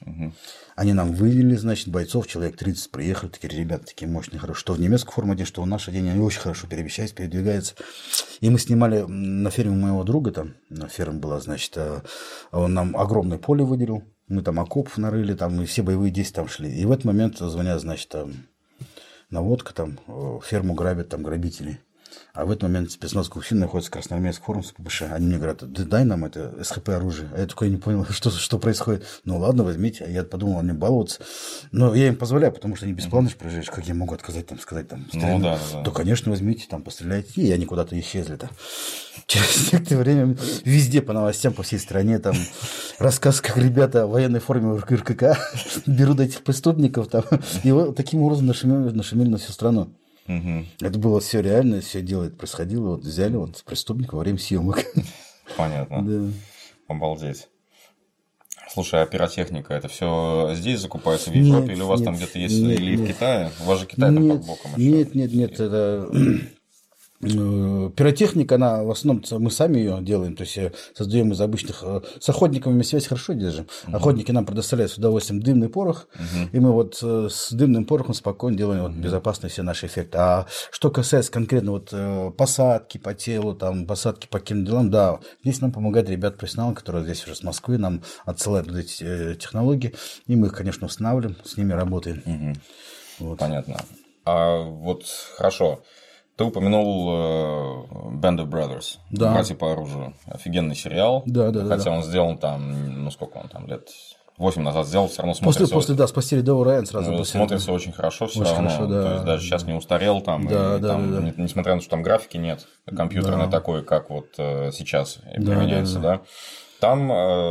Speaker 2: Они нам выделили, значит, бойцов, человек 30 приехали, такие ребята, такие мощные, хорошие, что в немецкую форму одеть, что в наш день, они очень хорошо перемещаются, передвигаются. И мы снимали на ферме моего друга, там, ферма была, значит, он нам огромное поле выделил, мы там окопов нарыли, там, и все боевые действия там шли. И в этот момент звонят, значит, наводка, там, ферму грабят, там, грабители. А в этот момент спецназ ГУФСИН находится в красноармейской форме с ППШ. Они мне говорят, да дай нам это СХП оружие. А я такой не понял, что происходит. Ну ладно, возьмите. А я подумал, они балуются. Но я им позволяю, потому что они бесплатно же приезжаешь. Как я могу отказать, там, сказать, там,
Speaker 1: ну, да.
Speaker 2: То, конечно, возьмите, там, постреляйте. И они куда-то исчезли. Через некоторое время везде по новостям, по всей стране, там, рассказ, как ребята в военной форме в РКК берут этих преступников. Там, и вот таким образом нашумели на всю страну. Это было все реально, все дело это происходило. Вот взяли вот преступника во время съемок.
Speaker 1: Понятно. Да. Обалдеть. Слушай, а пиротехника, это все здесь закупается в Европе, или у вас там где-то есть, или в Китае? У вас же Китай там под боком еще.
Speaker 2: Нет, это... Пиротехника, она в основном мы сами ее делаем, то есть создаем из обычных. С охотниками мы связь хорошо держим. Охотники нам предоставляют с удовольствием дымный порох, и мы вот с дымным порохом спокойно делаем вот безопасные все наши эффекты. А что касается конкретно вот посадки по телу, там, посадки по каким делам, да, здесь нам помогают ребята-профессионалы, которые здесь уже с Москвы нам отсылают вот эти технологии, и мы их, конечно, устанавливаем, с ними работаем.
Speaker 1: Вот. Понятно. А вот хорошо. Ты упомянул Band of Brothers, «Братья по оружию». Офигенный сериал.
Speaker 2: Да.
Speaker 1: Хотя он сделан там, ну сколько он там, лет 8 назад сделал, все равно смотрится...
Speaker 2: После «С постели до Райан» сразу.
Speaker 1: Смотрится очень хорошо все равно.
Speaker 2: Хорошо, да.
Speaker 1: То есть даже сейчас не устарел там.
Speaker 2: Да.
Speaker 1: Несмотря на то, что там графики нет, компьютерной такой, как вот сейчас применяется, да. Там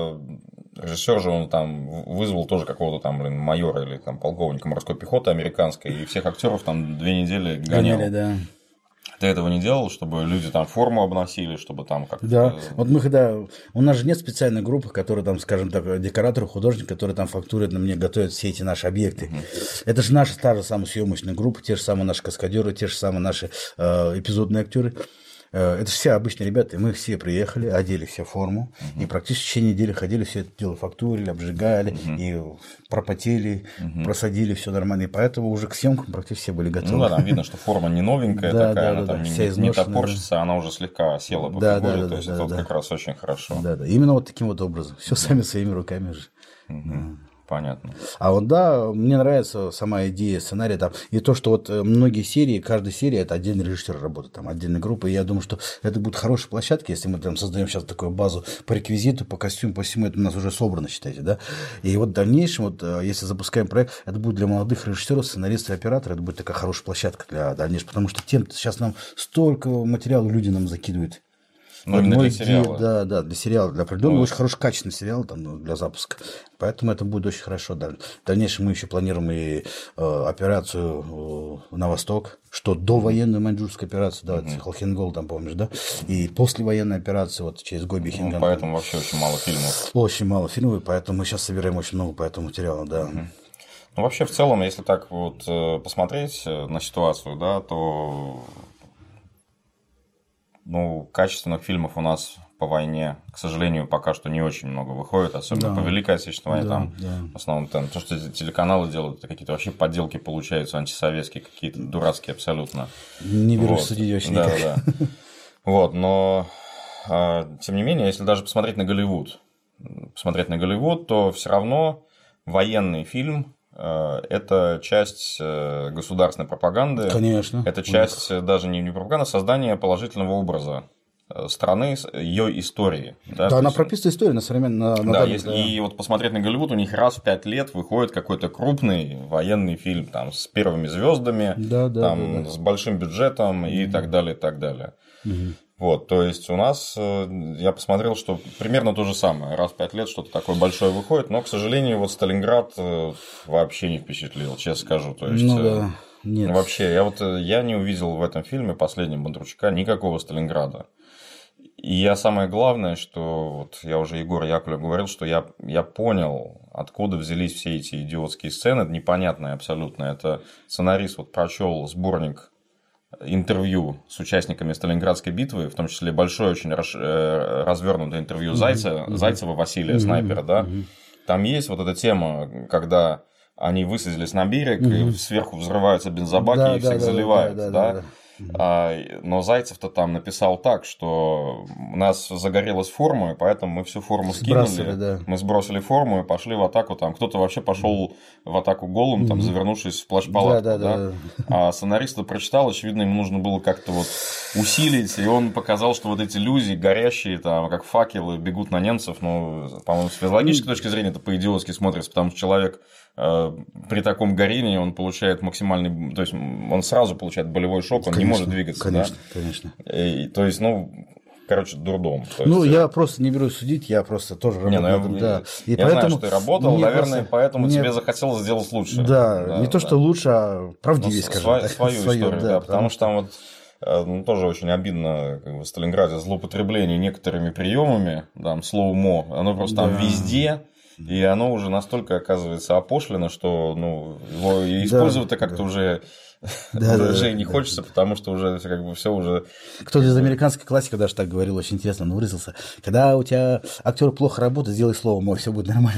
Speaker 1: режиссер же он там вызвал тоже какого-то там, майора или там полковника морской пехоты американской, и всех актеров там 2 недели гонял.
Speaker 2: Да.
Speaker 1: Ты этого не делал, чтобы люди там форму обносили, чтобы там как-то...
Speaker 2: Да, вот мы когда... У нас же нет специальной группы, которая там, скажем так, декораторы, художники, которые там фактурируют на мне, готовят все эти наши объекты. Это же наша та же самая съемочная группа, те же самые наши каскадеры, те же самые наши эпизодные актеры. Это же все обычные ребята, и мы все приехали, одели все форму, и практически в течение недели ходили, все это дело фактурили, обжигали, и пропотели, просадили, все нормально, и поэтому уже к съемкам практически все были готовы.
Speaker 1: Ну да, там видно, что форма не новенькая такая, она там не топорщится, она уже слегка села по фигуре, то есть это как раз очень хорошо.
Speaker 2: Да, именно вот таким вот образом, все сами своими руками же.
Speaker 1: Понятно.
Speaker 2: А вот да, мне нравится сама идея сценария там, и то, что вот многие серии, каждая серия это отдельный режиссер работает, там отдельная группа, и я думаю, что это будет хорошая площадка, если мы там создаем сейчас такую базу по реквизиту, по костюму, по всему, это у нас уже собрано, считайте, да, и вот в дальнейшем, вот если запускаем проект, это будет для молодых режиссеров, сценаристов и операторов, это будет такая хорошая площадка для дальнейшего, потому что тем сейчас нам столько материала люди нам закидывают.
Speaker 1: Ну, именно для сериала.
Speaker 2: Да, для сериала, для определенного, очень хороший, качественный сериал там, для запуска. Поэтому это будет очень хорошо. Да. В дальнейшем мы еще планируем и операцию на восток, что довоенную маньчжурскую операцию, да, Холхенгол, там, помнишь, да, и послевоенную операцию вот через Гоби Хинган.
Speaker 1: Поэтому вообще очень мало фильмов.
Speaker 2: Очень мало фильмов, поэтому мы сейчас собираем очень много по этому материалу, да.
Speaker 1: Ну, вообще, в целом, если так вот посмотреть на ситуацию, да, то качественных фильмов у нас по войне, к сожалению, пока что не очень много выходит, особенно по Великой Отечественной войне. В основном там, то, что телеканалы делают, это какие-то вообще подделки получаются, антисоветские, какие-то дурацкие абсолютно.
Speaker 2: Не берусь судить очень никак.
Speaker 1: Вот, но тем не менее, если даже посмотреть на Голливуд, то все равно военный фильм это часть государственной пропаганды.
Speaker 2: Конечно.
Speaker 1: Это часть даже не пропаганда, а создания положительного образа страны, ее истории.
Speaker 2: Да, она прописана история на современном.
Speaker 1: И вот посмотреть на Голливуд, у них раз в 5 лет выходит какой-то крупный военный фильм там, с первыми звездами, с большим бюджетом и так далее, и так далее. Вот, то есть у нас, я посмотрел, что примерно то же самое. Раз в 5 лет что-то такое большое выходит, но, к сожалению, вот Сталинград вообще не впечатлил, честно скажу. То есть,
Speaker 2: нет.
Speaker 1: Вообще, я не увидел в этом фильме последнем Бондарчука никакого Сталинграда. И самое главное, что вот я уже Егору Яковлеву говорил, что я понял, откуда взялись все эти идиотские сцены, непонятные абсолютно. Это сценарист вот прочел сборник интервью с участниками Сталинградской битвы, в том числе большое очень развернутое интервью Зайцева Василия, снайпера, да. Там есть вот эта тема, когда они высадились на берег, и сверху взрываются бензобаки, и всех заливают, да. Но Зайцев-то там написал так, что у нас загорелась форма, и поэтому мы всю форму скинули, мы сбросили форму и пошли в атаку. Там кто-то вообще пошел в атаку голым, там, завернувшись в плащ-палатку. А сценарист прочитал, очевидно, ему нужно было как-то вот усилить, и он показал, что вот эти люди горящие, там, как факелы, бегут на немцев. Ну, по-моему, с физиологической точки зрения это по-идиотски смотрится, потому что человек при таком горении он получает максимальный, то есть он сразу получает болевой шок, он не может двигаться.
Speaker 2: Конечно.
Speaker 1: И, то есть, дурдом.
Speaker 2: Я просто не берусь судить, я просто тоже работаю.
Speaker 1: Я знаю, что ты работал, наверное, поэтому тебе захотелось сделать лучше.
Speaker 2: Не то, что лучше, а правдивее, скажем так.
Speaker 1: Свою историю, да, потому что там вот тоже очень обидно в Сталинграде злоупотребление некоторыми приемами, там, слоумо, оно просто там везде. И оно уже настолько, оказывается, опошлено, что его использовать-то как-то уже не хочется, потому что уже как бы все уже.
Speaker 2: Кто-то из американской классики даже так говорил, очень интересно, он выразился. Когда у тебя актер плохо работает, сделай слово, мой, все будет нормально.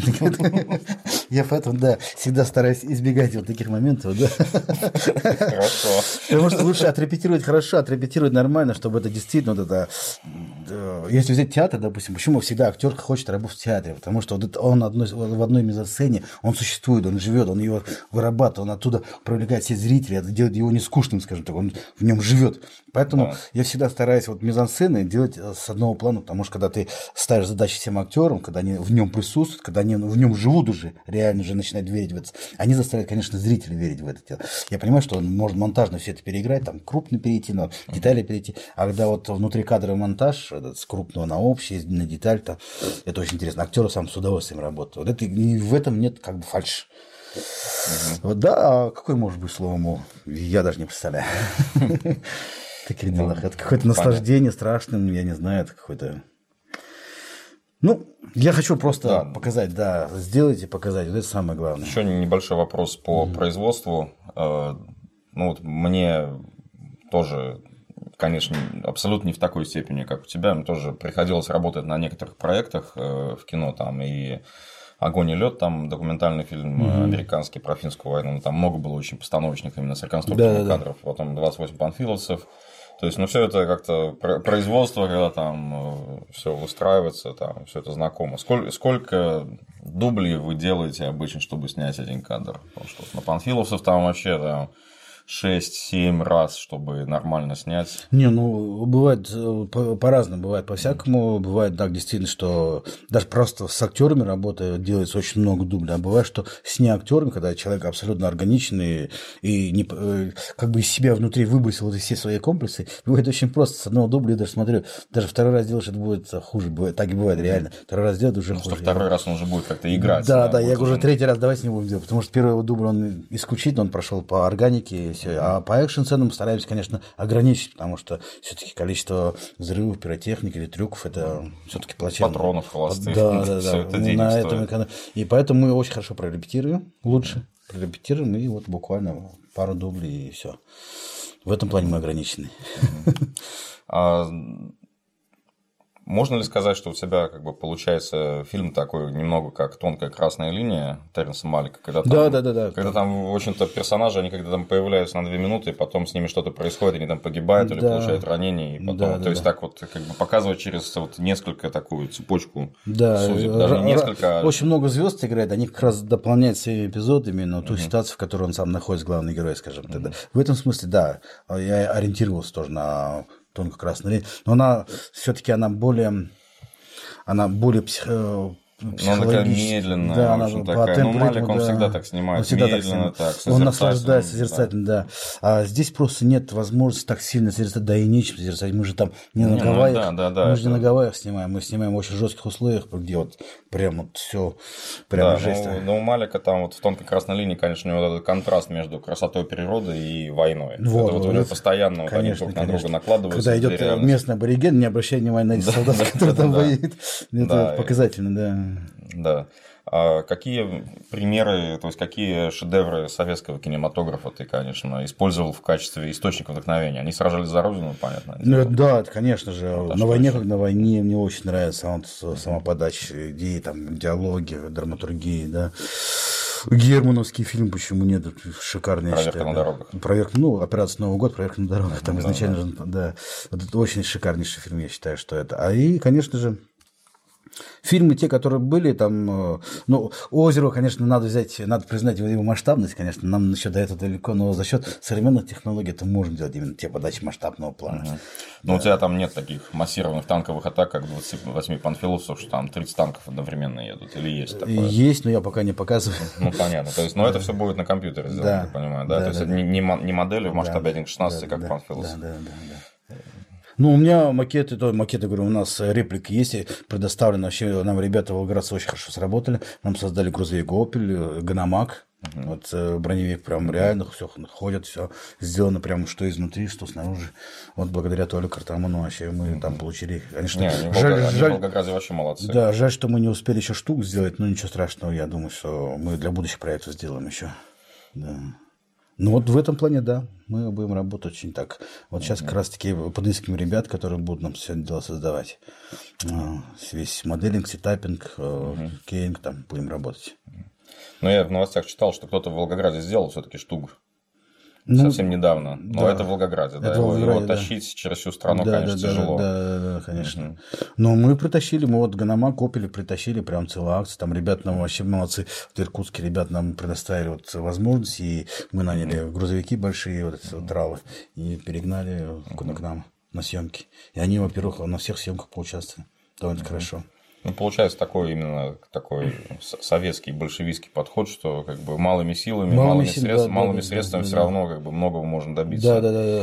Speaker 2: Я поэтому, всегда стараюсь избегать вот таких моментов.
Speaker 1: Хорошо.
Speaker 2: Потому что лучше отрепетировать хорошо, отрепетировать нормально, чтобы это действительно вот это. Если взять театр, допустим, почему всегда актер хочет работать в театре? Потому что вот он в одной мизансцене, он существует, он живет, он его вырабатывает, он оттуда привлекает все зрители, это делает его не скучным, скажем так, он в нем живет. Поэтому я всегда стараюсь вот мизансцены делать с одного плана, потому что когда ты ставишь задачи всем актерам, когда они в нем присутствуют, когда они в нем живут уже, реально уже начинают верить в это, они заставляют, конечно, зрителей верить в это дело. Я понимаю, что он может монтажно все это переиграть, там крупно перейти, на детали перейти, а когда вот внутрикадровый монтаж, с крупного на общий, на деталь, то это очень интересно. Актеры сам с удовольствием работают. Вот это, в этом нет как бы фальши. Вот, а какой может быть словом? Я даже не представляю. В таких делах. Это какое-то наслаждение страшным, я не знаю, это какое-то. Я хочу просто показать, сделайте, показать. Вот это самое главное.
Speaker 1: Еще небольшой вопрос по производству. Мне тоже, конечно, абсолютно не в такой степени, как у тебя. Мне тоже приходилось работать на некоторых проектах в кино, там и «Огонь и лед», там документальный фильм американский про финскую войну. Там много было очень постановочных именно с реконструкцией кадров. Потом 28 панфиловцев. То есть, все это как-то производство, когда там все выстраивается, там все это знакомо. Сколько дублей вы делаете обычно, чтобы снять один кадр? Потому что на панфиловцев там вообще 6-7 раз, чтобы нормально снять.
Speaker 2: Не, ну, бывает по-разному, бывает по-всякому. Бывает, да, действительно, что даже просто с актерами работа делается очень много дублей. А бывает, что с неактерами, когда человек абсолютно органичный и не, как бы из себя внутри выбросил вот все свои комплексы, бывает очень просто. С одного дубля я даже смотрю, даже второй раз делаешь, это будет хуже. Бывает, так и бывает реально. Второй раз делать уже хуже.
Speaker 1: Что второй раз он уже будет как-то играть.
Speaker 2: Да, я говорю, третий раз давайте не будем делать, потому что первый дубль, он исключительно, он прошел по органике, и все. А по экшн-сценам стараемся, конечно, ограничить, потому что все-таки количество взрывов, пиротехники или трюков, это все-таки плачевно.
Speaker 1: Патронов холостых.
Speaker 2: Да.
Speaker 1: Это денег
Speaker 2: на
Speaker 1: стоит.
Speaker 2: этом, и поэтому мы очень хорошо прорепетируем, лучше прорепетируем, и вот буквально пару дублей, и все. В этом плане мы ограничены.
Speaker 1: Можно ли сказать, что у тебя как бы получается фильм такой немного как «Тонкая красная линия» Терренса Малика, когда там,
Speaker 2: Да.
Speaker 1: Когда там, в общем-то, персонажи, они когда там появляются на 2 минуты, и потом с ними что-то происходит, они там погибают или получают ранения, и потом, то есть так вот как бы показывать через вот несколько такую цепочку судеб, даже не несколько.
Speaker 2: Очень много звезд играет, они как раз дополняют своими эпизодами, но ту ситуацию, в которой он сам находится, главный герой, скажем так. В этом смысле, да, я ориентировался тоже на тонко-красная линия, но она все-таки более
Speaker 1: она такая медленная,
Speaker 2: да,
Speaker 1: в общем,
Speaker 2: она
Speaker 1: такая.
Speaker 2: по темпу,
Speaker 1: Малик, он
Speaker 2: да,
Speaker 1: всегда так снимает,
Speaker 2: всегда
Speaker 1: медленно, так,
Speaker 2: он наслаждается созерцательно, да. А здесь просто нет возможности так сильно созерцать, да и нечем созерцать. Мы же там не на Гавайях, мы же не на Гавайях снимаем, мы снимаем в очень жестких условиях, где вот прям вот все прям жесть.
Speaker 1: Но у Малика там вот в «Тонкой красной линии», конечно, у него этот контраст между красотой природы и войной.
Speaker 2: Вот,
Speaker 1: это вот у него постоянно вот они друг на друга накладываются.
Speaker 2: Когда идет местный абориген, не обращая внимания на этих солдат, которые там воюют. Это показательно,
Speaker 1: да. А какие примеры, то есть какие шедевры советского кинематографа ты, конечно, использовал в качестве источника вдохновения? Они сражались за родину, понятно?
Speaker 2: Да, конечно же. На войне, как на войне, мне очень нравится сама подача идеи, там, диалоги, драматургии, да. Германовский фильм, почему нет, шикарный.
Speaker 1: «Проверка на дорогах».
Speaker 2: «Операция Новый год», «Проверка на дорогах», там изначально, да. Вот это очень шикарнейший фильм, я считаю, что это. И, конечно же, фильмы те, которые были, там, «Озеро», конечно, надо признать его масштабность, конечно, нам еще до этого далеко, но за счет современных технологий это можем делать именно те подачи масштабного плана.
Speaker 1: Но у тебя там нет таких массированных танковых атак, как 28 панфиловцев, что там 30 танков одновременно едут, или есть такое?
Speaker 2: Есть, но я пока не показываю.
Speaker 1: Понятно, то есть, но это все будет на компьютере сделано, я понимаю, да? То есть, это не модели в масштабе 1.16, как панфиловцы.
Speaker 2: Да. У меня макеты, говорю, у нас реплики есть, предоставлены вообще, нам ребята волгоградцы очень хорошо сработали, нам создали грузовик «Опель», «Ганамак», вот броневик прям реально, все ходят, все сделано прямо что изнутри, что снаружи. Вот благодаря Толе Картамону вообще мы там получили, конечно,
Speaker 1: они в Волгограде вообще молодцы.
Speaker 2: Да, жаль, что мы не успели еще штук сделать, но ничего страшного, я думаю, что мы для будущих проектов сделаем еще. Да. Вот в этом плане, да, мы будем работать очень так. Вот сейчас как раз-таки подыскиваем ребят, которые будут нам все это дело создавать. Весь моделинг, сетапинг, кейнг, там будем работать.
Speaker 1: Но я в новостях читал, что кто-то в Волгограде сделал все-таки штук. Совсем недавно. Но это в Волгограде, да. Его тащить через всю страну, конечно, тяжело.
Speaker 2: Да, конечно. Но мы притащили, мы вот «Ганамак», «Опель» притащили, прям целая акция. Там ребята нам вообще молодцы. Вот иркутские ребята нам предоставили вот возможности, и мы наняли грузовики большие, вот эти вот тралы, и перегнали к нам на съемки. И они, во-первых, на всех съемках поучаствовали. Довольно хорошо.
Speaker 1: Получается такой советский большевистский подход, что как бы малыми силами, малыми средствами все равно как бы многого можно добиться.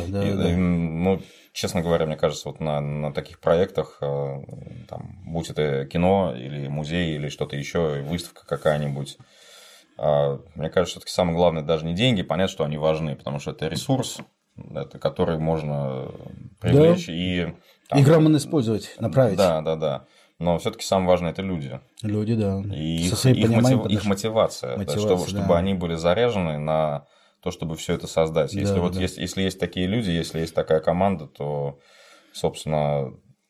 Speaker 1: Да. Честно говоря, мне кажется, вот на таких проектах, там, будь это кино или музей или что-то еще, выставка какая-нибудь, мне кажется, все-таки самое главное даже не деньги, понятно, что они важны, потому что это ресурс, который можно привлечь и
Speaker 2: грамотно использовать, направить.
Speaker 1: Да. Но все-таки самое важное это люди.
Speaker 2: Люди, да.
Speaker 1: И их мотивация, чтобы они были заряжены на то, чтобы все это создать. Если есть такие люди, если есть такая команда, то, собственно,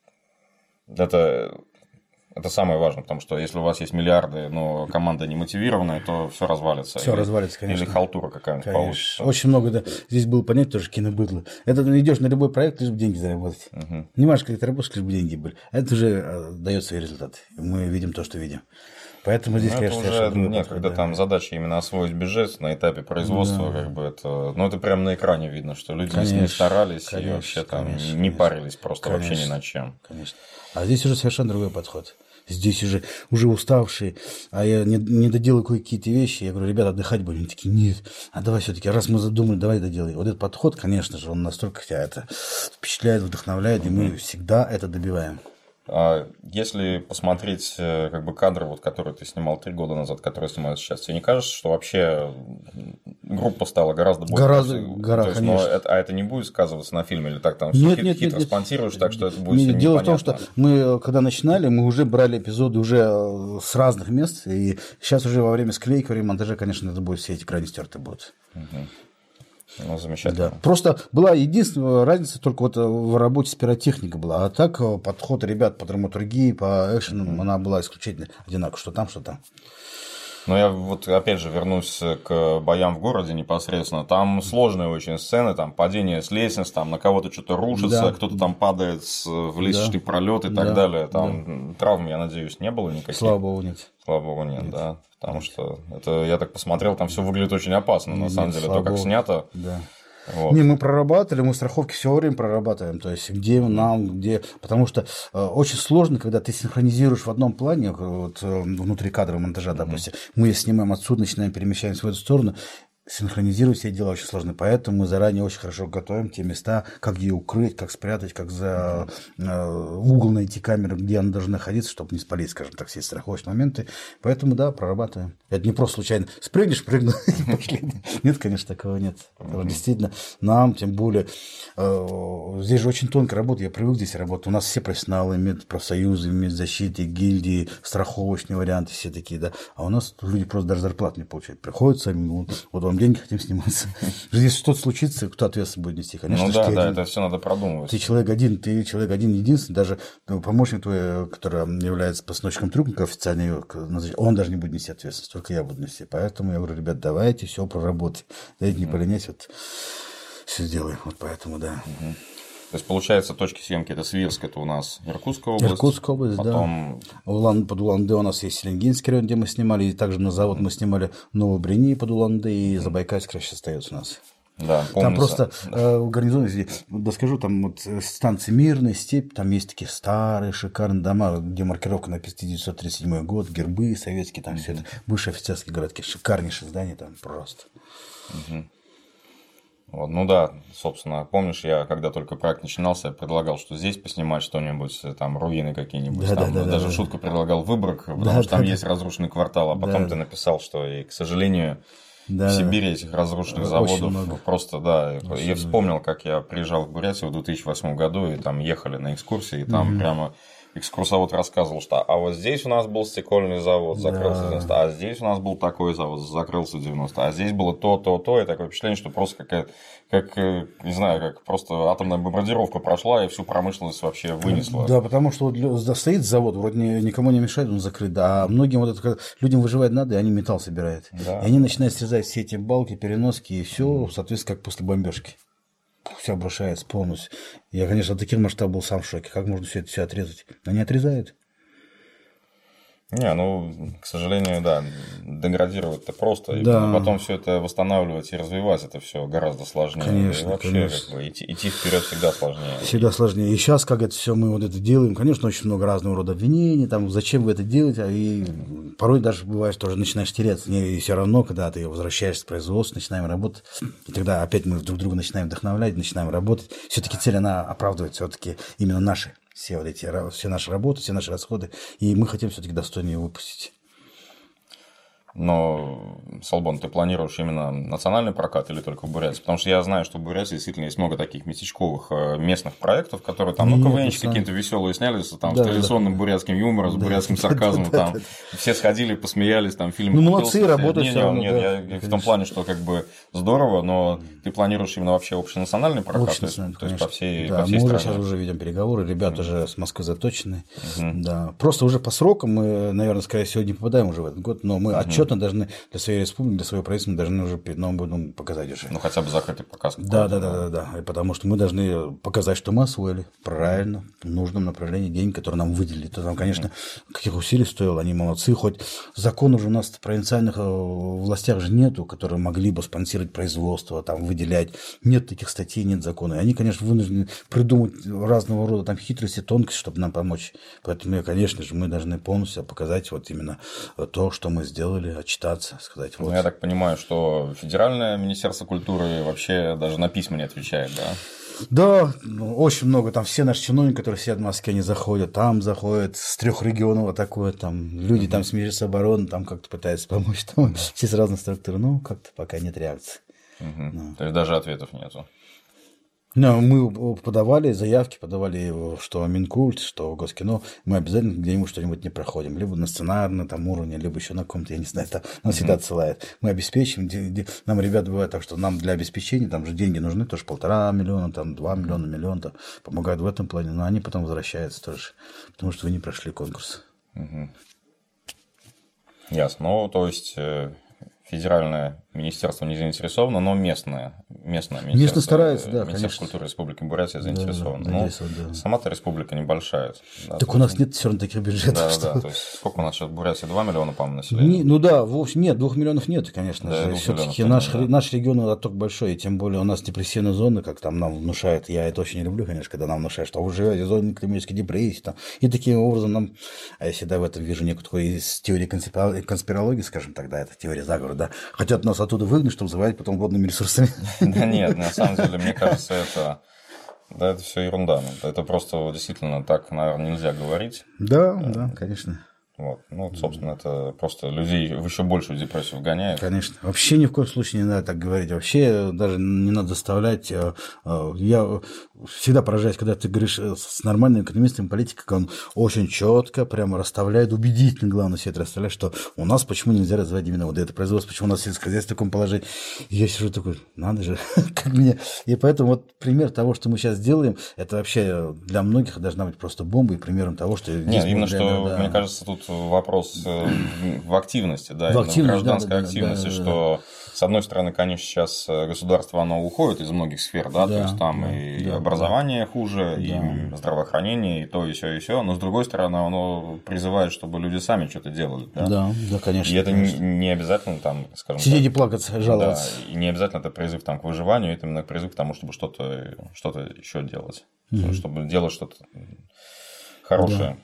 Speaker 1: это самое важное, потому что если у вас есть миллиарды, но команда не мотивированная, то все развалится.
Speaker 2: Все развалится, конечно.
Speaker 1: Или халтура какая-нибудь получится.
Speaker 2: Очень много, да. Здесь было понять тоже кинобыдло. Это идешь на любой проект, лишь бы деньги заработать. Понимаешь, как ты работаешь, лишь бы деньги были. А это уже дает свои результаты. Мы видим то, что видим. Поэтому здесь,
Speaker 1: Ну,
Speaker 2: конечно,
Speaker 1: это уже нет, когда там задача именно освоить бюджет на этапе производства, как бы это, ну, это прям на экране видно, что люди не старались и вообще там не парились просто вообще ни над чем.
Speaker 2: Конечно. А здесь уже совершенно другой подход. Здесь уже уставшие, а я не доделаю кое-какие вещи. Я говорю, ребята, отдыхать будем. Они такие, нет, а давай все-таки, раз мы задумали, давай доделай. Вот этот подход, конечно же, он настолько тебя это впечатляет, вдохновляет, и мы всегда это добиваем.
Speaker 1: А если посмотреть как бы кадры, вот, которые ты снимал 3 года назад, которые снимают сейчас, тебе не кажется, что вообще группа стала гораздо больше? А это не будет сказываться на фильме или так там все хитро спонсируешь, так что это будет все непонятно?
Speaker 2: Дело в том, что мы, когда начинали, мы уже брали эпизоды уже с разных мест, и сейчас уже во время склейки, во время монтажа, конечно, это будет все эти крайне стерты будут.
Speaker 1: Ну, замечательно.
Speaker 2: Да. Просто была единственная разница только вот в работе с пиротехникой была. А так подход ребят по драматургии, по экшенам, она была исключительно одинакова. Что там, что там.
Speaker 1: Но я вот опять же вернусь к боям в городе непосредственно. Там сложные очень сцены, там падение с лестниц, там на кого-то что-то рушится, кто-то там падает в лестничный пролет и так далее. Там травм, я надеюсь, не было никаких.
Speaker 2: Слава богу, нет.
Speaker 1: Слава богу, нет, да. Потому что это, я так посмотрел, там все выглядит очень опасно, на самом деле, то, как снято.
Speaker 2: Да.
Speaker 1: Вот.
Speaker 2: Не, мы прорабатывали, мы страховки все время прорабатываем, то есть где нам, где, потому что очень сложно, когда ты синхронизируешь в одном плане, вот, внутри кадра монтажа, допустим, мы снимаем отсюда, начинаем перемещаемся в эту сторону, синхронизировать все дела очень сложно, поэтому мы заранее очень хорошо готовим те места, как ее укрыть, как спрятать, как за угол найти камеру, где она должна находиться, чтобы не спалить, скажем так, все страховочные моменты. Поэтому, да, прорабатываем. Это не просто случайно спрыгнешь, прыгнул и пошли. Нет, конечно, такого нет. Действительно, нам, тем более, здесь же очень тонкая работа, я привык здесь работать. У нас все профессионалы, медпрофсоюзы, медзащиты, гильдии, страховочные варианты, все такие, да. А у нас люди просто даже зарплату не получают. Приходят сами, вот вам деньги, хотим сниматься. Если что-то случится, кто ответственность будет нести? Конечно,
Speaker 1: ну да, да, это все надо продумывать.
Speaker 2: Ты человек один единственный, даже помощник твой, который является постановщиком трюка официально, он даже не будет нести ответственность, только я буду нести. Поэтому я говорю, ребят, давайте все проработать. Дайте не поленять, вот все сделаем. Вот поэтому, да.
Speaker 1: То есть, получается, точки съемки это Свирск, это у нас Иркутская область.
Speaker 2: Иркутская область,
Speaker 1: потом...
Speaker 2: да. Под Улан-Удэ у нас есть Селенгинский район, где мы снимали, и также на завод мы снимали Новобрини под Улан-Удэ, и Забайкальск сейчас остается у нас.
Speaker 1: Да,
Speaker 2: там просто в гарнизоне, если доскажу, там вот станция Мирная, Степь, там есть такие старые шикарные дома, где маркировка написана 1937 год, гербы советские, там все это, бывшие офицерские городки, шикарнейшие здания там просто.
Speaker 1: Вот, ну да, собственно, помнишь, я когда только проект начинался, я предлагал, что здесь поснимать что-нибудь, там руины какие-нибудь, даже шутку предлагал Выборг, потому что там есть разрушенный квартал, а потом ты написал, что, и, к сожалению, в Сибири этих разрушенных заводов просто, да, я вспомнил, как я приезжал в Бурятию в 2008 году, и там ехали на экскурсии, и там прямо экскурсовод рассказывал, что а вот здесь у нас был стекольный завод, закрылся в 90, а здесь у нас был такой завод, закрылся в 90, а здесь было то, и такое впечатление, что просто как не знаю, как просто атомная бомбардировка прошла и всю промышленность вообще вынесла.
Speaker 2: Да, потому что вот стоит завод, вроде никому не мешает, он закрыт, да, а многим вот это, людям выживать надо, и они металл собирают. Да. И они начинают срезать все эти балки, переноски, и все, соответственно, как после бомбежки. Все обрушается полностью. Я, конечно, таким масштабом был сам в шоке. Как можно все это все отрезать? Они отрезают.
Speaker 1: Не, ну, к сожалению, да, деградировать-то просто, и потом все это восстанавливать и развивать, это все гораздо сложнее.
Speaker 2: Конечно,
Speaker 1: и вообще,
Speaker 2: конечно.
Speaker 1: Как бы, идти вперед всегда сложнее.
Speaker 2: Всегда сложнее. И сейчас, как это все мы вот это делаем, конечно, очень много разного рода обвинений, там, зачем вы это делаете, и порой даже бывает, что уже начинаешь теряться. И все равно, когда ты возвращаешься в производство, начинаем работать, и тогда опять мы друг друга начинаем вдохновлять, начинаем работать. Все-таки цель, она оправдывает все-таки именно наши. Все наши работы, все наши расходы, и мы хотим все-таки достойнее выпустить.
Speaker 1: Но, Солбон, ты планируешь именно национальный прокат или только в Бурятии? Потому что я знаю, что в Бурятии действительно есть много таких местечковых местных проектов, которые там, КВНчики какие-то веселые снялись, там, с традиционным бурятским юмором, с бурятским сарказмом, там, все сходили, посмеялись, там, фильм...
Speaker 2: Ну, молодцы, работают все равно.
Speaker 1: Нет, я в том плане, что как бы здорово, но ты планируешь именно вообще общенациональный прокат? То есть по всей стране?
Speaker 2: Мы сейчас уже ведем переговоры, ребята уже с Москвы заточены. Да. Просто уже по срокам мы, наверное, скорее всего, не попадаем уже в этот год, но мы отчет отчетно должны для своей республики, для своего правительства должны уже перед Новым годом показать уже.
Speaker 1: Ну, хотя бы закрытый показ.
Speaker 2: Да. Потому что мы должны показать, что мы освоили правильно, в нужном направлении деньги, которые нам выделили. То там, конечно, каких усилий стоило, они молодцы. Хоть закон уже у нас в провинциальных властях же нету, которые могли бы спонсировать производство, там, выделять. Нет таких статей, нет закона. И они, конечно, вынуждены придумать разного рода там хитрости, тонкости, чтобы нам помочь. Поэтому, конечно же, мы должны полностью показать вот именно то, что мы сделали, отчитаться, сказать. Вот.
Speaker 1: Ну, я так понимаю, что Федеральное министерство культуры вообще даже на письма не отвечает, да?
Speaker 2: Да, очень много, там все наши чиновники, которые сидят в Москве, они заходят, там заходят, с 3 регионов атакуют, там люди там с Министерства обороны, там как-то пытаются помочь, там все с разных структур, ну, как-то пока нет реакции.
Speaker 1: То есть даже ответов нету.
Speaker 2: No, мы подавали заявки, что Минкульт, что Госкино, мы обязательно где-нибудь что-нибудь не проходим, либо на сценарном там уровне, либо еще на каком-то, я не знаю, там нас всегда отсылают. Мы обеспечим, нам ребята бывает так, что нам для обеспечения, там же деньги нужны, тоже 1,5 миллиона, там 2 миллиона, миллион, там, помогают в этом плане, но они потом возвращаются тоже, потому что вы не прошли конкурс.
Speaker 1: Ясно. Ну, то есть Федеральное министерство не заинтересовано, но местное министерство.
Speaker 2: Местно старается, да,
Speaker 1: Министерство
Speaker 2: конечно.
Speaker 1: культуры Республики Бурятия заинтересовано.
Speaker 2: Да.
Speaker 1: Сама-то республика небольшая. Да,
Speaker 2: так у нас нет все равно таких бюджетов.
Speaker 1: Да. То есть сколько у нас сейчас в Бурятии? 2 миллиона, по-моему, населения?
Speaker 2: Ну да, вовсе нет, 2 миллионов нет, конечно.
Speaker 1: Да,
Speaker 2: все-таки наш регион отток большой, и тем более у нас депрессивная зона, как там нам внушают. Я это очень не люблю, конечно, когда нам внушают, что вы живете в зоне климатической депрессии. Там, и таким образом нам. А я всегда в этом вижу некую из теории конспирологии, скажем тогда, это теория заговора, да. Хотят нас оттуда выгнать, чтобы завалить потом водными ресурсами.
Speaker 1: Да нет, на самом деле, мне кажется, это все ерунда. Это просто действительно так, наверное, нельзя говорить.
Speaker 2: Да, конечно.
Speaker 1: Вот. Ну, собственно, это просто людей в еще большую депрессию вгоняет.
Speaker 2: Конечно. Вообще ни в коем случае не надо так говорить. Вообще даже не надо заставлять. Я всегда поражаюсь, когда ты говоришь с нормальным экономистом, политиком, он очень четко прямо расставляет, убедительно, главное, все это расставляет, что у нас почему нельзя развивать именно вот это производство, почему у нас сельское хозяйство в таком положении. И я сижу такой, надо же, как мне. И поэтому вот пример того, что мы сейчас делаем, это вообще для многих должна быть просто бомбой, примером того, что...
Speaker 1: Нет, именно что, мне кажется, тут вопрос в активности, да, в гражданской активности, что, с одной стороны, конечно, сейчас государство, оно уходит из многих сфер, да, то есть там и образование хуже, и здравоохранение, и то, и все, но, с другой стороны, оно призывает, чтобы люди сами что-то делали, да.
Speaker 2: Да, конечно.
Speaker 1: И это не обязательно, там, скажем так...
Speaker 2: Сидеть и плакаться, жаловаться.
Speaker 1: Да, и не обязательно это призыв там, к выживанию, это именно призыв к тому, чтобы что-то еще делать, чтобы делать что-то хорошее.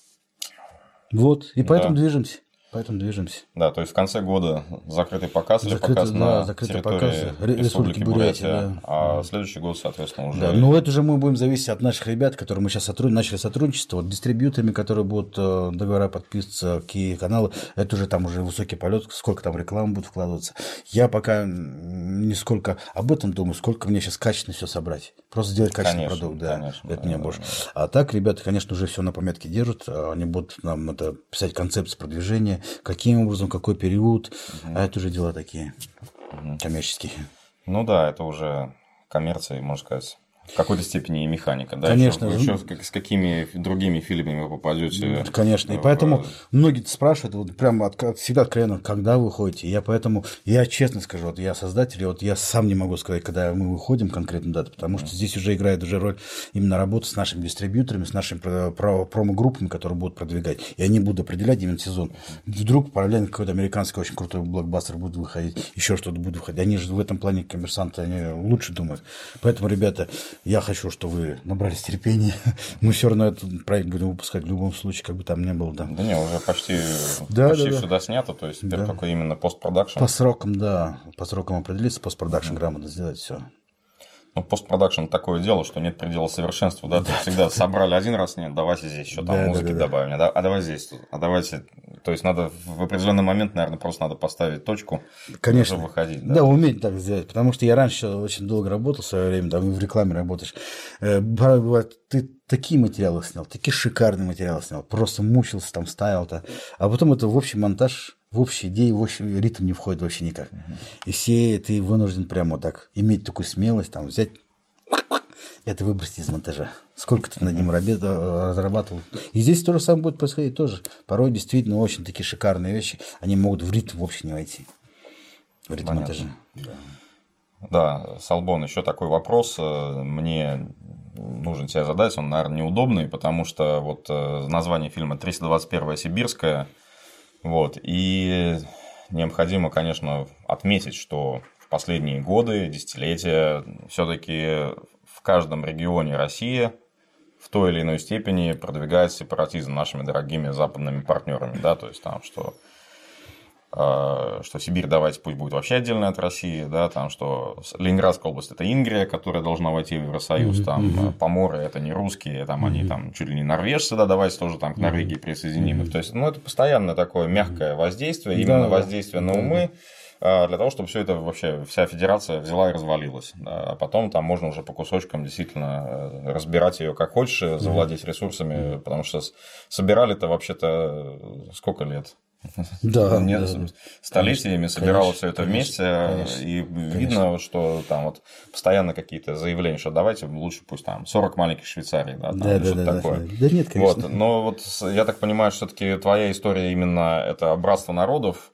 Speaker 2: Вот, и поэтому движемся.
Speaker 1: Да, то есть в конце года закрытый показ или показ на территории Республики Бурятия, а следующий год, соответственно, уже...
Speaker 2: Да, но это же мы будем зависеть от наших ребят, которые мы сейчас начали сотрудничество, вот дистрибьюторами, которые будут договора подписываться, какие каналы, это уже там уже высокий полет, сколько там рекламы будет вкладываться. Я пока не сколько об этом думаю, сколько мне сейчас качественно все собрать. Просто сделать качественный продукт, да, конечно, это мне больше. А так, ребята, конечно, уже все на пометке держат, они будут нам писать концепцию продвижения, каким образом, какой период, а это уже дела такие коммерческие.
Speaker 1: Ну да, это уже коммерция, можно сказать. В какой-то степени и механика, да?
Speaker 2: Конечно.
Speaker 1: Еще с какими другими фильмами вы попадете.
Speaker 2: Конечно. И поэтому многие спрашивают, вот прямо всегда откровенно, когда вы выходите. Я честно скажу, вот я создатель, вот я сам не могу сказать, когда мы выходим конкретно дату, потому что здесь уже играет роль именно работа с нашими дистрибьюторами, с нашими промо-группами, которые будут продвигать. И они будут определять именно сезон. Вдруг параллельно какой-то американский очень крутой блокбастер будет выходить, еще что-то будет выходить. Они же в этом плане коммерсанты, они лучше думают. Поэтому, ребята, я хочу, чтобы вы набрались терпения. Мы все равно этот проект будем выпускать в любом случае, как бы там ни было. Да,
Speaker 1: не, уже почти все доснято, то есть теперь только именно постпродакшн.
Speaker 2: По срокам определиться, постпродакшн грамотно сделать все.
Speaker 1: Ну, постпродакшн такое дело, что нет предела совершенства, да, ты всегда собрали один раз, нет, давайте здесь еще там музыки добавим, а давай здесь, а давайте, то есть надо в определенный момент, наверное, просто надо поставить точку,
Speaker 2: конечно,
Speaker 1: и уже выходить.
Speaker 2: Да, уметь так сделать, потому что я раньше очень долго работал в свое время, там и в рекламе работаешь, бывает, ты такие материалы снял, такие шикарные материалы снял, просто мучился там, ставил-то, а потом это в общий монтаж, в общей идее, в общий ритм не входит вообще никак. И все ты вынужден прямо так иметь такую смелость, там, взять это выбросить из монтажа. Сколько ты над ним разрабатывал. И здесь то же самое будет происходить тоже. Порой действительно очень такие шикарные вещи, они могут в ритм вообще не войти. В ритм монтажа.
Speaker 1: Да, Салбон, еще такой вопрос мне нужно тебе задать, он, наверное, неудобный, потому что вот название фильма «321-я Сибирская», вот, и необходимо, конечно, отметить, что в последние годы, десятилетия, все-таки в каждом регионе России в той или иной степени продвигается сепаратизм нашими дорогими западными партнерами, да, то есть там, что Сибирь, давайте пусть будет вообще отдельно от России, да, там, что Ленинградская область – это Ингрия, которая должна войти в Евросоюз, там, Поморы – это не русские, там, они там чуть ли не норвежцы, да, давайте тоже там к Норвегии присоединим их. То есть, ну, это постоянное такое мягкое воздействие, именно воздействие на умы, для того, чтобы все это вообще, вся федерация взяла и развалилась. А потом там можно уже по кусочкам действительно разбирать ее как хочешь, завладеть ресурсами, потому что собирали-то вообще-то сколько лет?
Speaker 2: Да,
Speaker 1: столетиями собирало все это вместе, и видно, что там вот постоянно какие-то заявления, что давайте лучше пусть там 40 маленьких Швейцарий, да, там, что-то такое.
Speaker 2: Да нет, конечно.
Speaker 1: Вот, но вот я так понимаю, что все-таки твоя история именно это братство народов,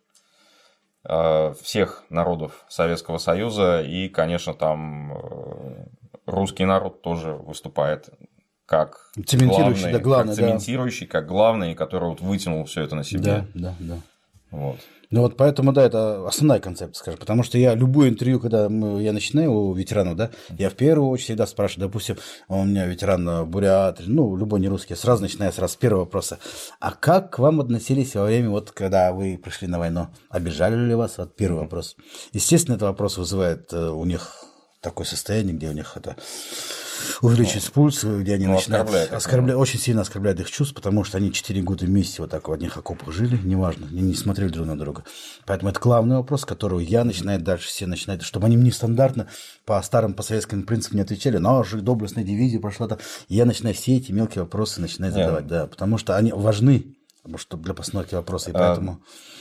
Speaker 1: всех народов Советского Союза, и, конечно, там русский народ тоже выступает как цементирующий, как главный, который вот вытянул все это на себя.
Speaker 2: Да.
Speaker 1: Вот.
Speaker 2: Ну вот поэтому, да, это основная концепция, скажем, потому что я любое интервью, когда я начинаю у ветеранов, да, я в первую очередь всегда спрашиваю, допустим, у меня ветеран бурят, ну, любой не русский, сразу начинаю с первого вопроса, а как к вам относились во время, вот, когда вы пришли на войну, обижали ли вас, вот первый вопрос. Естественно, этот вопрос вызывает у них такое состояние, где у них это увеличивается пульс, где они начинают очень сильно оскорбляют их чувств, потому что они 4 года вместе вот так в одних окопах жили, неважно, они не смотрели друг на друга. Поэтому это главный вопрос, которого я начинаю дальше, все начинают, чтобы они мне стандартно по старым, по советским принципам не отвечали, наша доблестная дивизия прошла там. Я начинаю все эти мелкие вопросы начинать задавать, да, потому что они важны, потому что для постановки вопроса, и поэтому...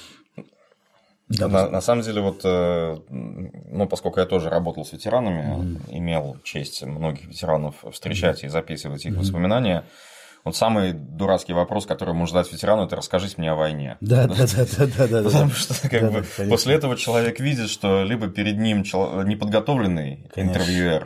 Speaker 1: Да, на самом деле, вот, ну, поскольку я тоже работал с ветеранами, имел честь многих ветеранов встречать и записывать их воспоминания, вот самый дурацкий вопрос, который может задать ветерану, это расскажите мне о войне.
Speaker 2: Да.
Speaker 1: Потому что как бы, после этого человек видит, что либо перед ним неподготовленный интервьюер,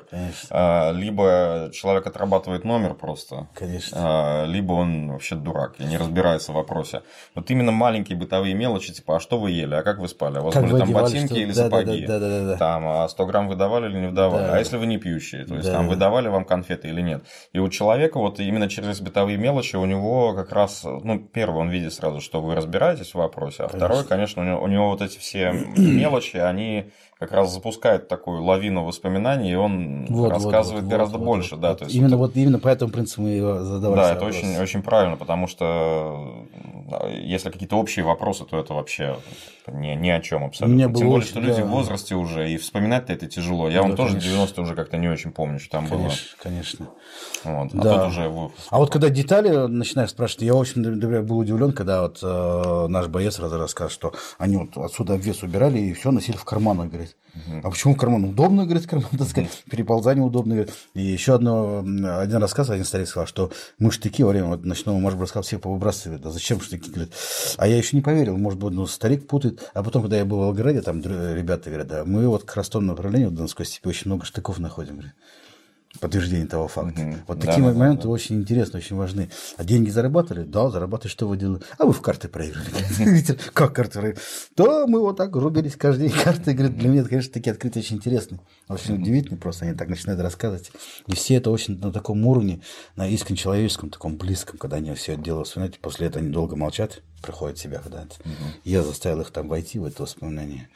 Speaker 1: либо человек отрабатывает номер просто, либо он вообще дурак и не разбирается в вопросе. Вот именно маленькие бытовые мелочи, типа, а что вы ели, а как вы спали, а у вас были там ботинки или сапоги, там, а 100 грамм вы давали или не выдавали, а если вы не пьющие, то есть там выдавали вам конфеты или нет. И у человека вот именно через бытовые мелочи у него как раз, ну, первый, он видит сразу, что вы разбираетесь в вопросе, а второй, конечно, у него вот эти все мелочи, они как раз запускают такую лавину воспоминаний, и он рассказывает гораздо больше. Да, то есть
Speaker 2: именно по этому принципу мы его задавали.
Speaker 1: Да, это очень, очень правильно, потому что если какие-то общие вопросы, то это вообще ни о чем абсолютно. Тем более, что люди в возрасте уже, и вспоминать-то это тяжело. Я вам тоже 90-е уже как-то не очень помню, что там было.
Speaker 2: Конечно.
Speaker 1: Вот. А тут уже...
Speaker 2: А вот когда детали начинаешь спрашивать, я очень, например, был удивлен, когда вот наш боец рассказал, что они вот отсюда обвес убирали и все носили в карманах, говорит. А почему в карман? Удобно, говорит, карман таскать, переползание удобно, говорит. И еще один рассказ, один старик сказал, что мы штыки во время ночного марш-броска все повыбрасывали. Да зачем штыки, говорит. А я еще не поверил, может быть, старик путает. А потом, когда я был в Волгограде, там ребята говорят, да, мы вот к ростовному направлению, в Донской степи, очень много штыков находим, говорит. Подтверждение того факта. Вот такие моменты очень интересны, очень важны. А деньги зарабатывали? Да, зарабатывали, что вы делали? А вы в карты проиграли. Как карты проиграли? Да, мы вот так рубились каждый день карты. Говорит, для меня это, конечно, такие открытия очень интересные. Очень удивительно просто. Они так начинают рассказывать. И все это очень на таком уровне, на искренне человеческом, таком близком, когда они все это делают. Знаете, после этого они долго молчат, приходят в себя когда-то. Я заставил их там войти в это воспоминание.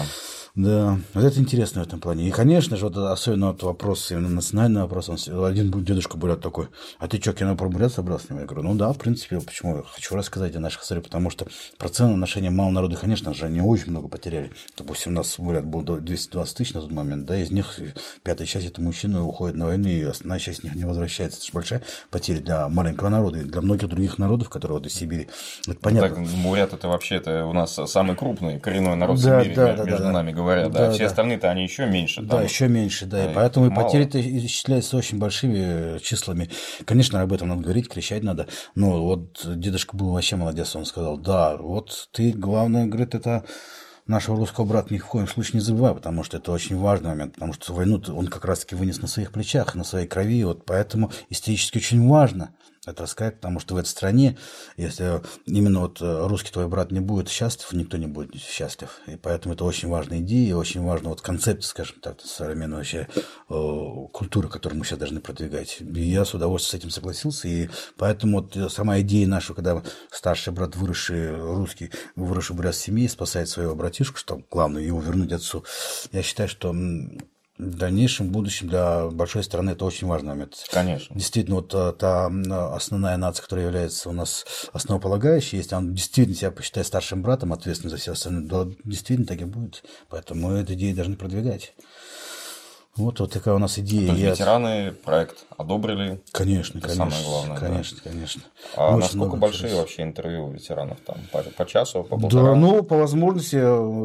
Speaker 2: Да, вот это интересно в этом плане. И, конечно же, вот особенно вот вопрос, именно национальный вопрос, один дедушка бурят такой, а ты что, кино про бурят собрался? Я говорю, ну да, в принципе, почему? Я хочу рассказать о наших историях, потому что процент отношения малого народа, конечно же, они очень много потеряли. Допустим, у нас бурят было 220 тысяч на тот момент, да, из них 5-я часть это мужчины уходят на войну, и основная часть из них не возвращается. Это же большая потеря для маленького народа и для многих других народов, которые вот из Сибири. Это понятно.
Speaker 1: Так, бурят это вообще у нас самый крупный коренной народ Сибири, между нами говоря. Все остальные-то они еще меньше.
Speaker 2: Да, еще меньше, да. И поэтому и потери-то исчисляются очень большими числами. Конечно, об этом надо говорить, кричать надо. Но вот дедушка был вообще молодец, он сказал, да, вот ты, главное, говорит, это нашего русского брата ни в коем случае не забывай, потому что это очень важный момент, потому что войну он как раз-таки вынес на своих плечах, на своей крови, вот поэтому исторически очень важно это рассказать, потому что в этой стране, если именно вот русский твой брат не будет счастлив, никто не будет счастлив. И поэтому это очень важная идея, очень важная вот концепция, скажем так, современной вообще культуры, которую мы сейчас должны продвигать. И я с удовольствием с этим согласился, и поэтому вот сама идея наша, когда старший брат, выросший русский, выросший в бурятской семье, спасает своего братишку, что главное его вернуть отцу, я считаю, что в дальнейшем будущем для большой страны это очень важный момент.
Speaker 1: Конечно.
Speaker 2: Действительно, вот та основная нация, которая является у нас основополагающей, если он действительно себя посчитает старшим братом, ответственным за все остальное, то действительно так и будет. Поэтому мы эту идею должны продвигать. Вот такая у нас идея.
Speaker 1: То есть ветераны проект одобрили.
Speaker 2: Конечно,
Speaker 1: это
Speaker 2: конечно.
Speaker 1: Самое главное.
Speaker 2: Конечно.
Speaker 1: А насколько большие вообще интервью у ветеранов? Там по часу, по
Speaker 2: Да,
Speaker 1: полтора?
Speaker 2: по возможности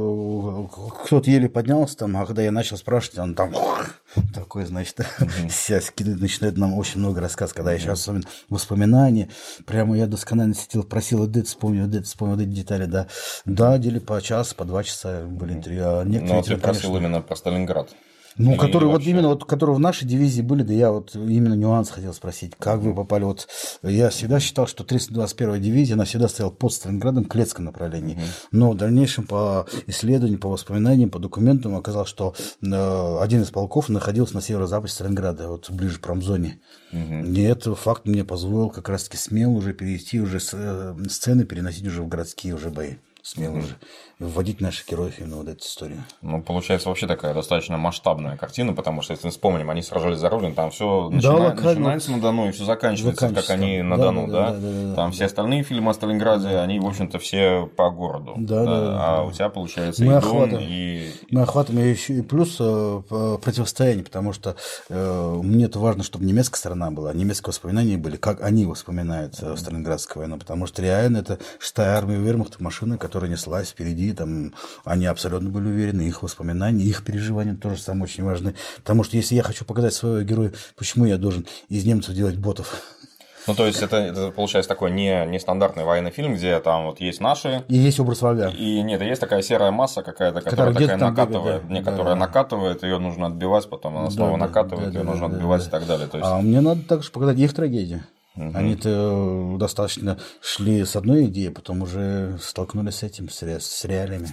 Speaker 2: кто-то еле поднялся там, а когда я начал спрашивать, он там такой, значит, себя скидывает, начинает нам очень много рассказывать, когда еще особенно воспоминания. Прямо я досконально сидел, просил вспомнил эти детали, да. Да, делили по часу, по 2 часа были интервью. А
Speaker 1: но ты просил именно про Сталинград.
Speaker 2: Которые вот именно которые в нашей дивизии были, да я вот именно нюанс хотел спросить, как вы попали, вот я всегда считал, что 321-я дивизия, она всегда стояла под Сталинградом в Клецком направлении, но в дальнейшем по исследованиям, по воспоминаниям, по документам оказалось, что один из полков находился на северо-западе Сталинграда, вот ближе к промзоне, и этот факт мне позволил как раз-таки смело уже перейти уже сцены, переносить уже в городские уже бои. Смело уже вводить наших героев именно в эту историю.
Speaker 1: Получается вообще такая достаточно масштабная картина, потому что, если мы вспомним, они сражались за Родину, там все начинается на Дону и все заканчивается, как они на Дону, да? Там все остальные фильмы о Сталинграде, они, в общем-то, все по городу. А у тебя, получается, и Дон, и...
Speaker 2: Мы охватываем еще и плюс противостояние, потому что мне-то важно, чтобы немецкая сторона была, немецкие воспоминания были, как они вспоминают Сталинградскую войну, потому что реально это 6-я армия вермахта, машина, которая неслась впереди, там, они абсолютно были уверены, их воспоминания, их переживания тоже самое очень важное. Потому что если я хочу показать своего героя, почему я должен из немцев делать ботов?
Speaker 1: То есть, это получается такой нестандартный военный фильм, где там вот есть наши.
Speaker 2: И есть образ врага.
Speaker 1: И нет, есть такая серая масса какая-то, которая такая накатывает. Которая накатывает, ее нужно отбивать, потом она снова накатывает, ее нужно отбивать и так далее. То есть...
Speaker 2: А мне надо также показать их трагедию. Они-то достаточно шли с одной идеей, потом уже столкнулись с этим, с реалиями.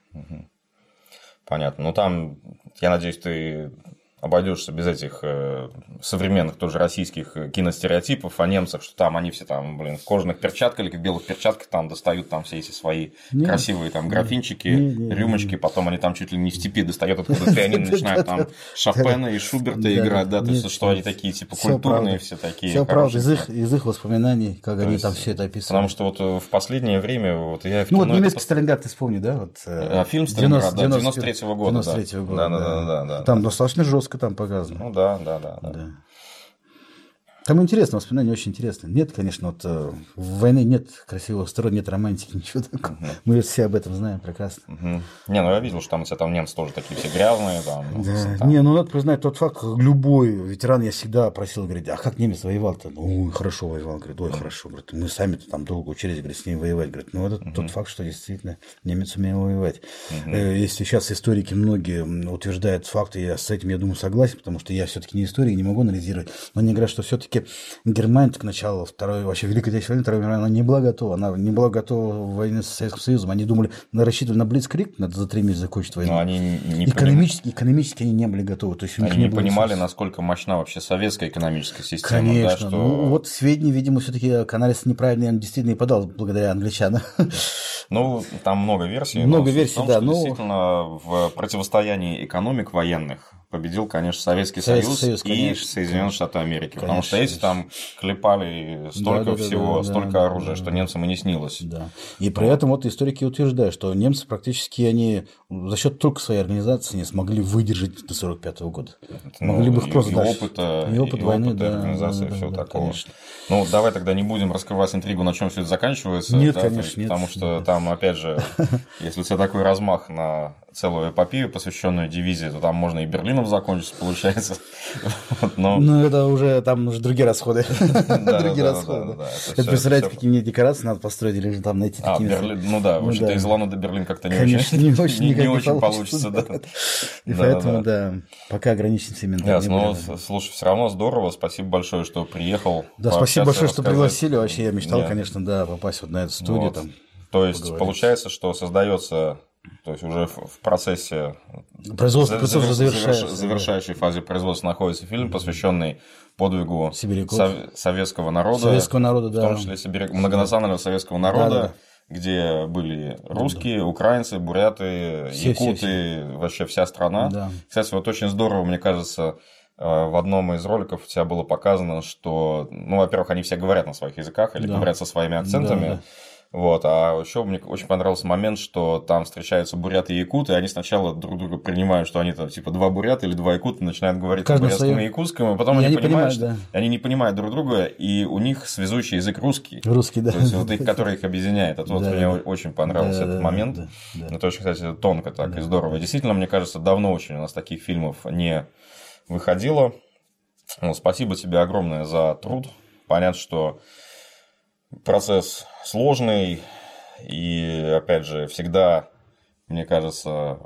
Speaker 1: Понятно. Там, я надеюсь, ты обойдешься без этих современных тоже российских киностереотипов о немцах, что там они все там, в кожаных перчатках или в белых перчатках там достают там все эти свои красивые там графинчики, рюмочки, потом они там чуть ли не в степи достают откуда пианино, начинают там Шопена и Шуберта играть, да, то есть что они такие типа культурные все такие.
Speaker 2: Все правда, из их воспоминаний, как они там все это описывают.
Speaker 1: Потому что вот в последнее время я
Speaker 2: немецкий Сталинград ты вспомни, да?
Speaker 1: Фильм Сталинград 93-го года.
Speaker 2: Да. Там достаточно жестко там показано.
Speaker 1: Да.
Speaker 2: Там интересно, воспоминания очень интересные. Нет, конечно, в войне нет красивого строя, нет романтики, ничего такого. Мы все об этом знаем прекрасно.
Speaker 1: Я видел, что там у тебя там немцы тоже такие все грязные.
Speaker 2: Надо признать тот факт, любой ветеран я всегда просил, говорить, а как немец воевал-то? Хорошо воевал, говорит, хорошо, говорит, мы сами-то там долго учились, говорит, с ним воевать, говорит, это тот факт, что действительно немец умел воевать. Если сейчас историки многие утверждают факты, я с этим, я думаю, согласен, потому что я все-таки не историк, не могу анализировать, но они говорят, что все-таки Германия к началу вообще Великой Отечественной войны, Второй мировой, она не была готова к войне с Советским Союзом. Они рассчитывали на Блицкриг, за 3 месяца закончить войну.
Speaker 1: Но они не
Speaker 2: экономически они не были готовы. То есть
Speaker 1: они не понимали, насколько мощна вообще советская экономическая система.
Speaker 2: Конечно. Да, сведения, видимо, все-таки Каналис неправильно действительно и подал благодаря англичанам.
Speaker 1: Там много версий.
Speaker 2: Много версий, да.
Speaker 1: Действительно, в противостоянии экономик военных победил, конечно, Советский Союз и
Speaker 2: конечно,
Speaker 1: Соединенные Штаты Америки.
Speaker 2: Конечно,
Speaker 1: потому что эти там клепали столько всего, столько оружия, что немцам и не снилось.
Speaker 2: Да. И при этом вот историки утверждают, что немцы практически они за счет только своей организации не смогли выдержать до 1945 года. Могли бы их просто
Speaker 1: и опыт войны, организации, все такого.
Speaker 2: Конечно.
Speaker 1: Ну, давай тогда не будем раскрывать интригу, на чем все это заканчивается.
Speaker 2: Нет, конечно, нет.
Speaker 1: Потому что там, опять же, если у тебя такой размах на целую эпопею, посвященную дивизии, то там можно и Берлином закончить, получается.
Speaker 2: Ну, это уже там уже другие расходы. Другие расходы. Это представляете, какие мне декорации надо построить или там найти такие.
Speaker 1: Ну да, вообще-то из Лондона до Берлина как-то не очень получится.
Speaker 2: И поэтому, да, пока ограничимся именно.
Speaker 1: Ну, слушай, все равно здорово. Спасибо большое, что приехал.
Speaker 2: Да, спасибо большое, что пригласили. Вообще я мечтал, конечно, да, попасть вот на эту студию.
Speaker 1: То есть получается, что создается, то есть уже в процессе завершающей фазе производства находится фильм, посвященный подвигу советского народа, в том числе многонационального советского народа, где были русские, украинцы, буряты, якуты, вообще вся страна.
Speaker 2: Да.
Speaker 1: Кстати, вот очень здорово, мне кажется, в одном из роликов у тебя было показано, что, ну, во-первых, они все говорят на своих языках или говорят со своими акцентами.
Speaker 2: Да.
Speaker 1: Вот. А еще мне очень понравился момент, что там встречаются буряты и якуты, и они сначала друг друга принимают, что они там типа два бурята или два якута, начинают говорить на бурятском и якутском, и потом они понимают, что они не понимают друг друга, и у них связующий язык русский.
Speaker 2: Русский, да.
Speaker 1: То есть вот их, который их объединяет. Это вот мне очень понравился этот момент. Это очень, кстати, тонко так и здорово. Действительно, мне кажется, давно очень у нас таких фильмов не выходило. Ну, спасибо тебе огромное за труд. Понятно, что процесс сложный, и, опять же, всегда, мне кажется,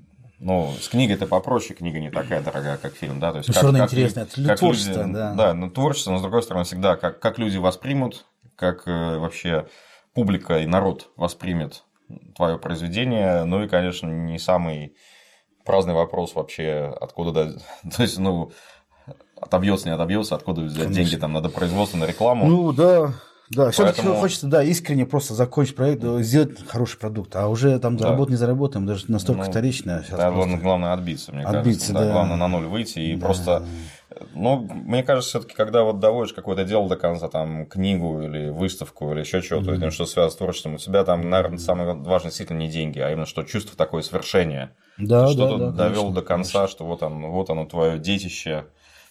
Speaker 1: ну, с книгой-то попроще, книга не такая дорогая, как фильм, да, то есть
Speaker 2: как интересно, это творчество,
Speaker 1: люди,
Speaker 2: да.
Speaker 1: Да, но творчество, но, с другой стороны, всегда, как люди воспримут, как вообще публика и народ воспримет твое произведение, ну, и, конечно, не самый праздный вопрос вообще, откуда, то есть, ну, отобьется, не отобьется, откуда взять деньги там на производство, на рекламу.
Speaker 2: Ну, да. Да, все-таки хочется, да, искренне просто закончить проект, сделать хороший продукт, а уже там заработать не заработаем, даже настолько вторично.
Speaker 1: Да, главное отбиться, мне кажется. Да. Главное на ноль выйти и просто. Ну, мне кажется, все-таки, когда вот доводишь какое-то дело до конца, там, книгу или выставку или еще что-то, или что связано с творчеством, у тебя там, наверное, самое важное действительно не деньги, а именно что чувство такое свершения.
Speaker 2: Да,
Speaker 1: что-то довел до конца, что вот оно твое детище.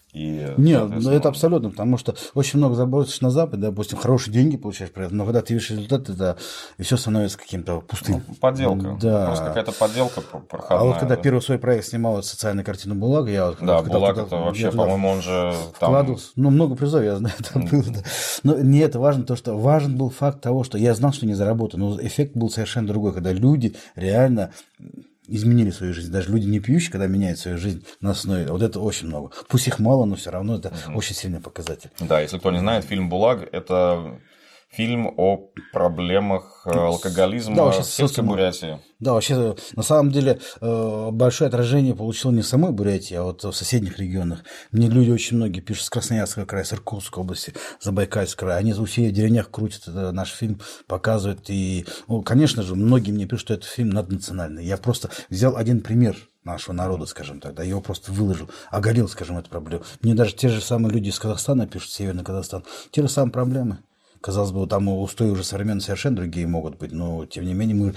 Speaker 2: Нет, это абсолютно, потому что очень много заботишь на Западе, допустим, хорошие деньги получаешь при этом, но когда ты видишь результат, это и все становится каким-то пустым.
Speaker 1: Ну, подделка. Да. Просто какая-то подделка проходная.
Speaker 2: А вот когда первый свой проект снимал социальную картину «Булаг», я вот...
Speaker 1: Да, «Булаг» это вообще, по-моему, он же там...
Speaker 2: Вкладывался, ну, много призов, я знаю, там было, да. Но не это важно, то, что важен был факт того, что я знал, что не заработаю, но эффект был совершенно другой, когда люди реально изменили свою жизнь. Даже люди не пьющие, когда меняют свою жизнь на основе. Вот это очень много. Пусть их мало, но все равно это очень сильный показатель.
Speaker 1: Да, если кто не знает, фильм «БУЛАГ» – это фильм о проблемах алкоголизма в сельской Бурятии.
Speaker 2: Да, вообще, на самом деле, большое отражение получил не в самой Бурятии, а вот в соседних регионах. Мне люди очень многие пишут с Красноярского края, с Иркутской области, Забайкальского края. Они у себя в деревнях крутят наш фильм, показывают. И, ну, конечно же, многие мне пишут, что этот фильм наднациональный. Я просто взял один пример нашего народа, скажем так, да, его просто выложил, оголил, скажем, эту проблему. Мне даже те же самые люди из Казахстана пишут, Северный Казахстан, те же самые проблемы. Казалось бы, там устои уже современные совершенно другие могут быть, но тем не менее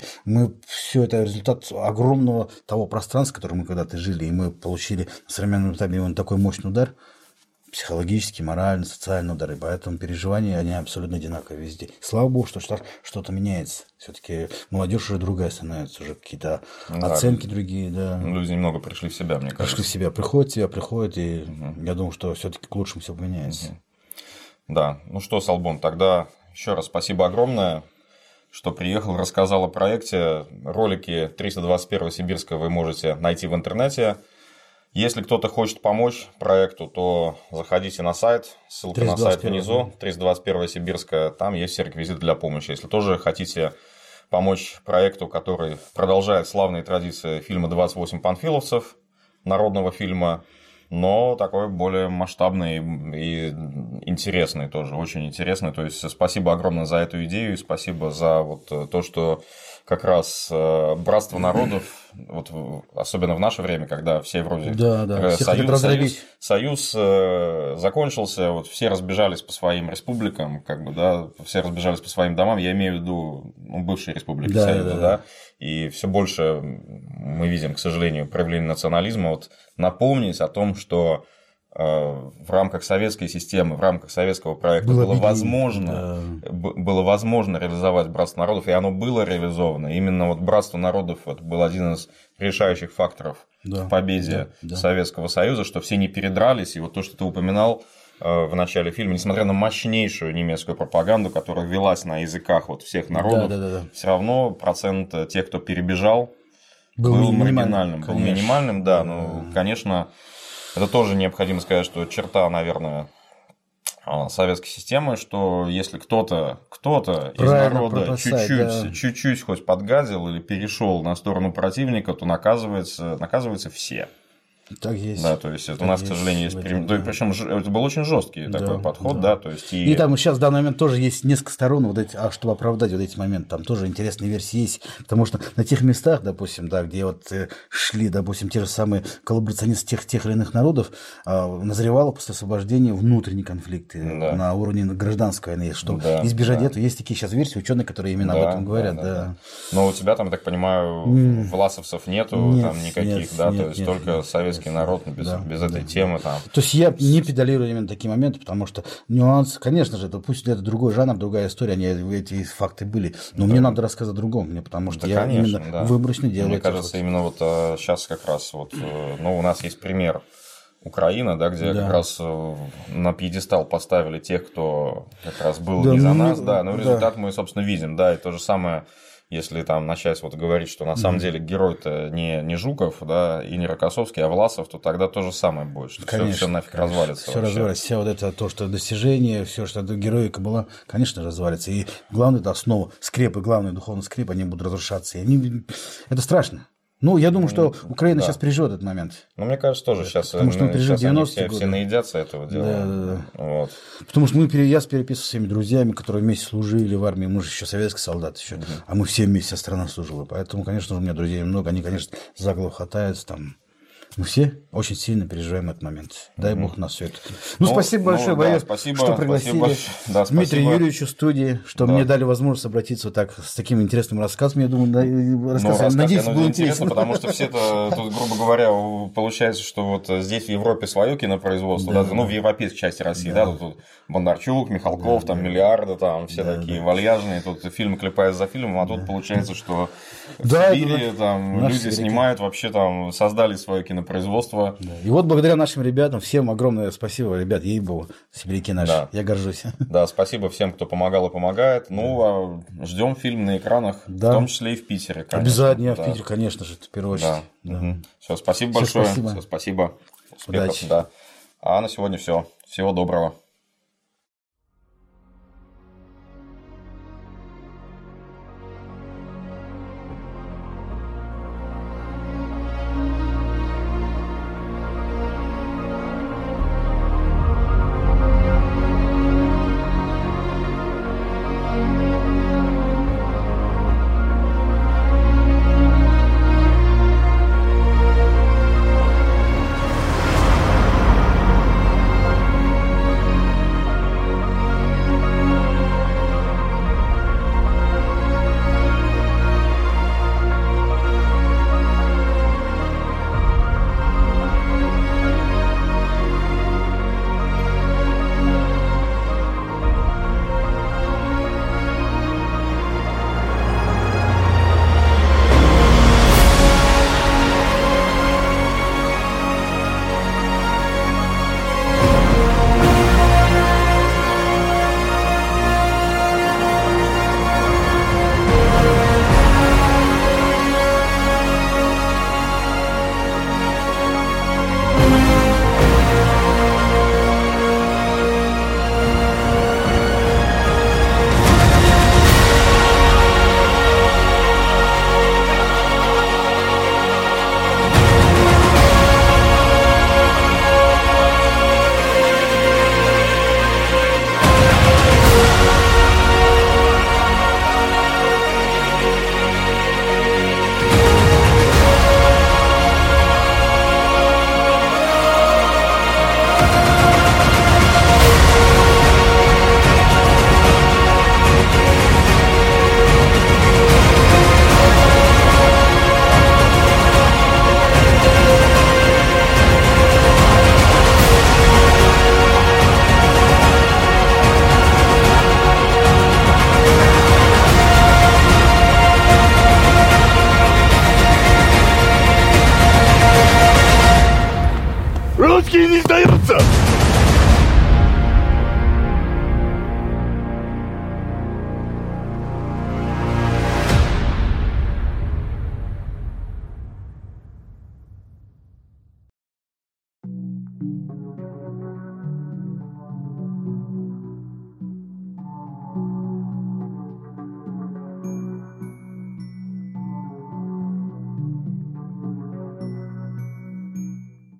Speaker 2: мы все это результат огромного того пространства, в котором мы когда-то жили, и мы получили на современном этапе именно такой мощный удар, психологический, моральный, социальный удар, и поэтому переживания, они абсолютно одинаковые везде. Слава богу, что что-то меняется. Все-таки молодежь уже другая становится, уже какие-то оценки другие. Да.
Speaker 1: Люди немного пришли в себя, мне кажется.
Speaker 2: Пришли в себя, приходят, и я думаю, что все-таки к лучшему все поменяется.
Speaker 1: Да, ну что, Салбон, тогда еще раз спасибо огромное, что приехал, рассказал о проекте. Ролики 321-го Сибирского вы можете найти в интернете. Если кто-то хочет помочь проекту, то заходите на сайт, ссылка на сайт внизу, 321-го Сибирская, там есть все реквизиты для помощи. Если тоже хотите помочь проекту, который продолжает славные традиции фильма «28 панфиловцев», народного фильма, но такой более масштабный и интересный тоже, очень интересный. То есть, спасибо огромное за эту идею, и спасибо за вот то, что как раз братство народов вот особенно в наше время, когда все вроде союз закончился, вот все разбежались по своим республикам, как бы, да, все разбежались по своим домам, я имею в виду бывшие республики Союза, да, и все больше мы видим, к сожалению, проявление национализма. Вот напомнить о том, что в рамках советской системы, в рамках советского проекта было возможно реализовать братство народов, и оно было реализовано. Именно вот братство народов это был один из решающих факторов в победе Советского Союза, что все не передрались, и вот то, что ты упоминал в начале фильма, несмотря на мощнейшую немецкую пропаганду, которая велась на языках вот всех народов, все равно процент тех, кто перебежал, был минимальным, да, но, конечно, это тоже необходимо сказать, что черта, наверное, советской системы, что если кто-то из народа чуть-чуть хоть подгадил или перешел на сторону противника, то наказываются все.
Speaker 2: Так есть.
Speaker 1: Да, то есть это у нас, к сожалению, есть пример. Причем это был очень жесткий такой подход, да, то есть
Speaker 2: и там сейчас в данный момент тоже есть несколько сторон, вот эти, чтобы оправдать вот эти моменты, там тоже интересные версии есть, потому что на тех местах, допустим, да, где вот шли, допустим, те же самые коллаборационисты тех или иных народов, назревало после освобождения внутренние конфликты на уровне гражданской войны, чтобы избежать этого. Есть такие сейчас версии, ученые, которые именно об этом говорят, да.
Speaker 1: Но у тебя там, так понимаю, власовцев нету, там никаких, да, то есть только советский народ без этой темы там.
Speaker 2: То есть я не педалирую именно такие моменты, потому что нюанс, конечно же, пусть это другой жанр, другая история, эти факты были, но мне надо рассказать о другом, потому что я именно выборочно делаю.
Speaker 1: Мне кажется, именно вот сейчас как раз вот, у нас есть пример Украина, да, где как раз на пьедестал поставили тех, кто как раз был не за нас, но результат мы, собственно, видим, да, и то же самое. Если там начать вот говорить, что на самом деле герой-то не Жуков, да, и не Рокоссовский, а Власов, то тогда то же самое будет, что все нафиг развалится.
Speaker 2: Все развалится, все вот это то, что достижение, все, что героика была, конечно, развалится. И главное, это основа, скрепы, главный духовный скреп, они будут разрушаться. Это страшно. Ну, я думаю, что Украина сейчас переживет этот момент.
Speaker 1: Ну, мне кажется, тоже сейчас,
Speaker 2: потому что мы пережили 90-е
Speaker 1: все наедятся этого дела. Вот.
Speaker 2: Потому что я переписываюсь со своими друзьями, которые вместе служили в армии, мы же еще советский солдат еще, а мы все вместе, вся страна служила. Поэтому, конечно, у меня друзей много, они, конечно, за голову хватаются там. Мы все очень сильно переживаем этот момент. Дай бог на все это. Спасибо большое, Борис, что пригласили Дмитрия Юрьевича в студии, что мне дали возможность обратиться вот так с таким интересным рассказом. Я думаю, рассказ, надеюсь, был интересно.
Speaker 1: Потому что все это, тут, грубо говоря, получается, что вот здесь в Европе свое кинопроизводство, в европейской части России, тут Бондарчук, Михалков, там миллиарды, там все такие вальяжные, тут фильмы клепают за фильмом, а тут получается, что в Сибири там люди снимают, вообще там создали свое кинопроизводство.
Speaker 2: И вот благодаря нашим ребятам, всем огромное спасибо, ребят, ей-богу, сибиряки наши, я горжусь.
Speaker 1: Да, спасибо всем, кто помогал и помогает. Ждем фильм на экранах, в том числе и в Питере, конечно.
Speaker 2: Обязательно в Питере, конечно же, в первую очередь.
Speaker 1: Все, спасибо большое. Спасибо. Успехов.
Speaker 2: Удачи.
Speaker 1: Да. А на сегодня все. Всего доброго.
Speaker 3: Русские не сдаются!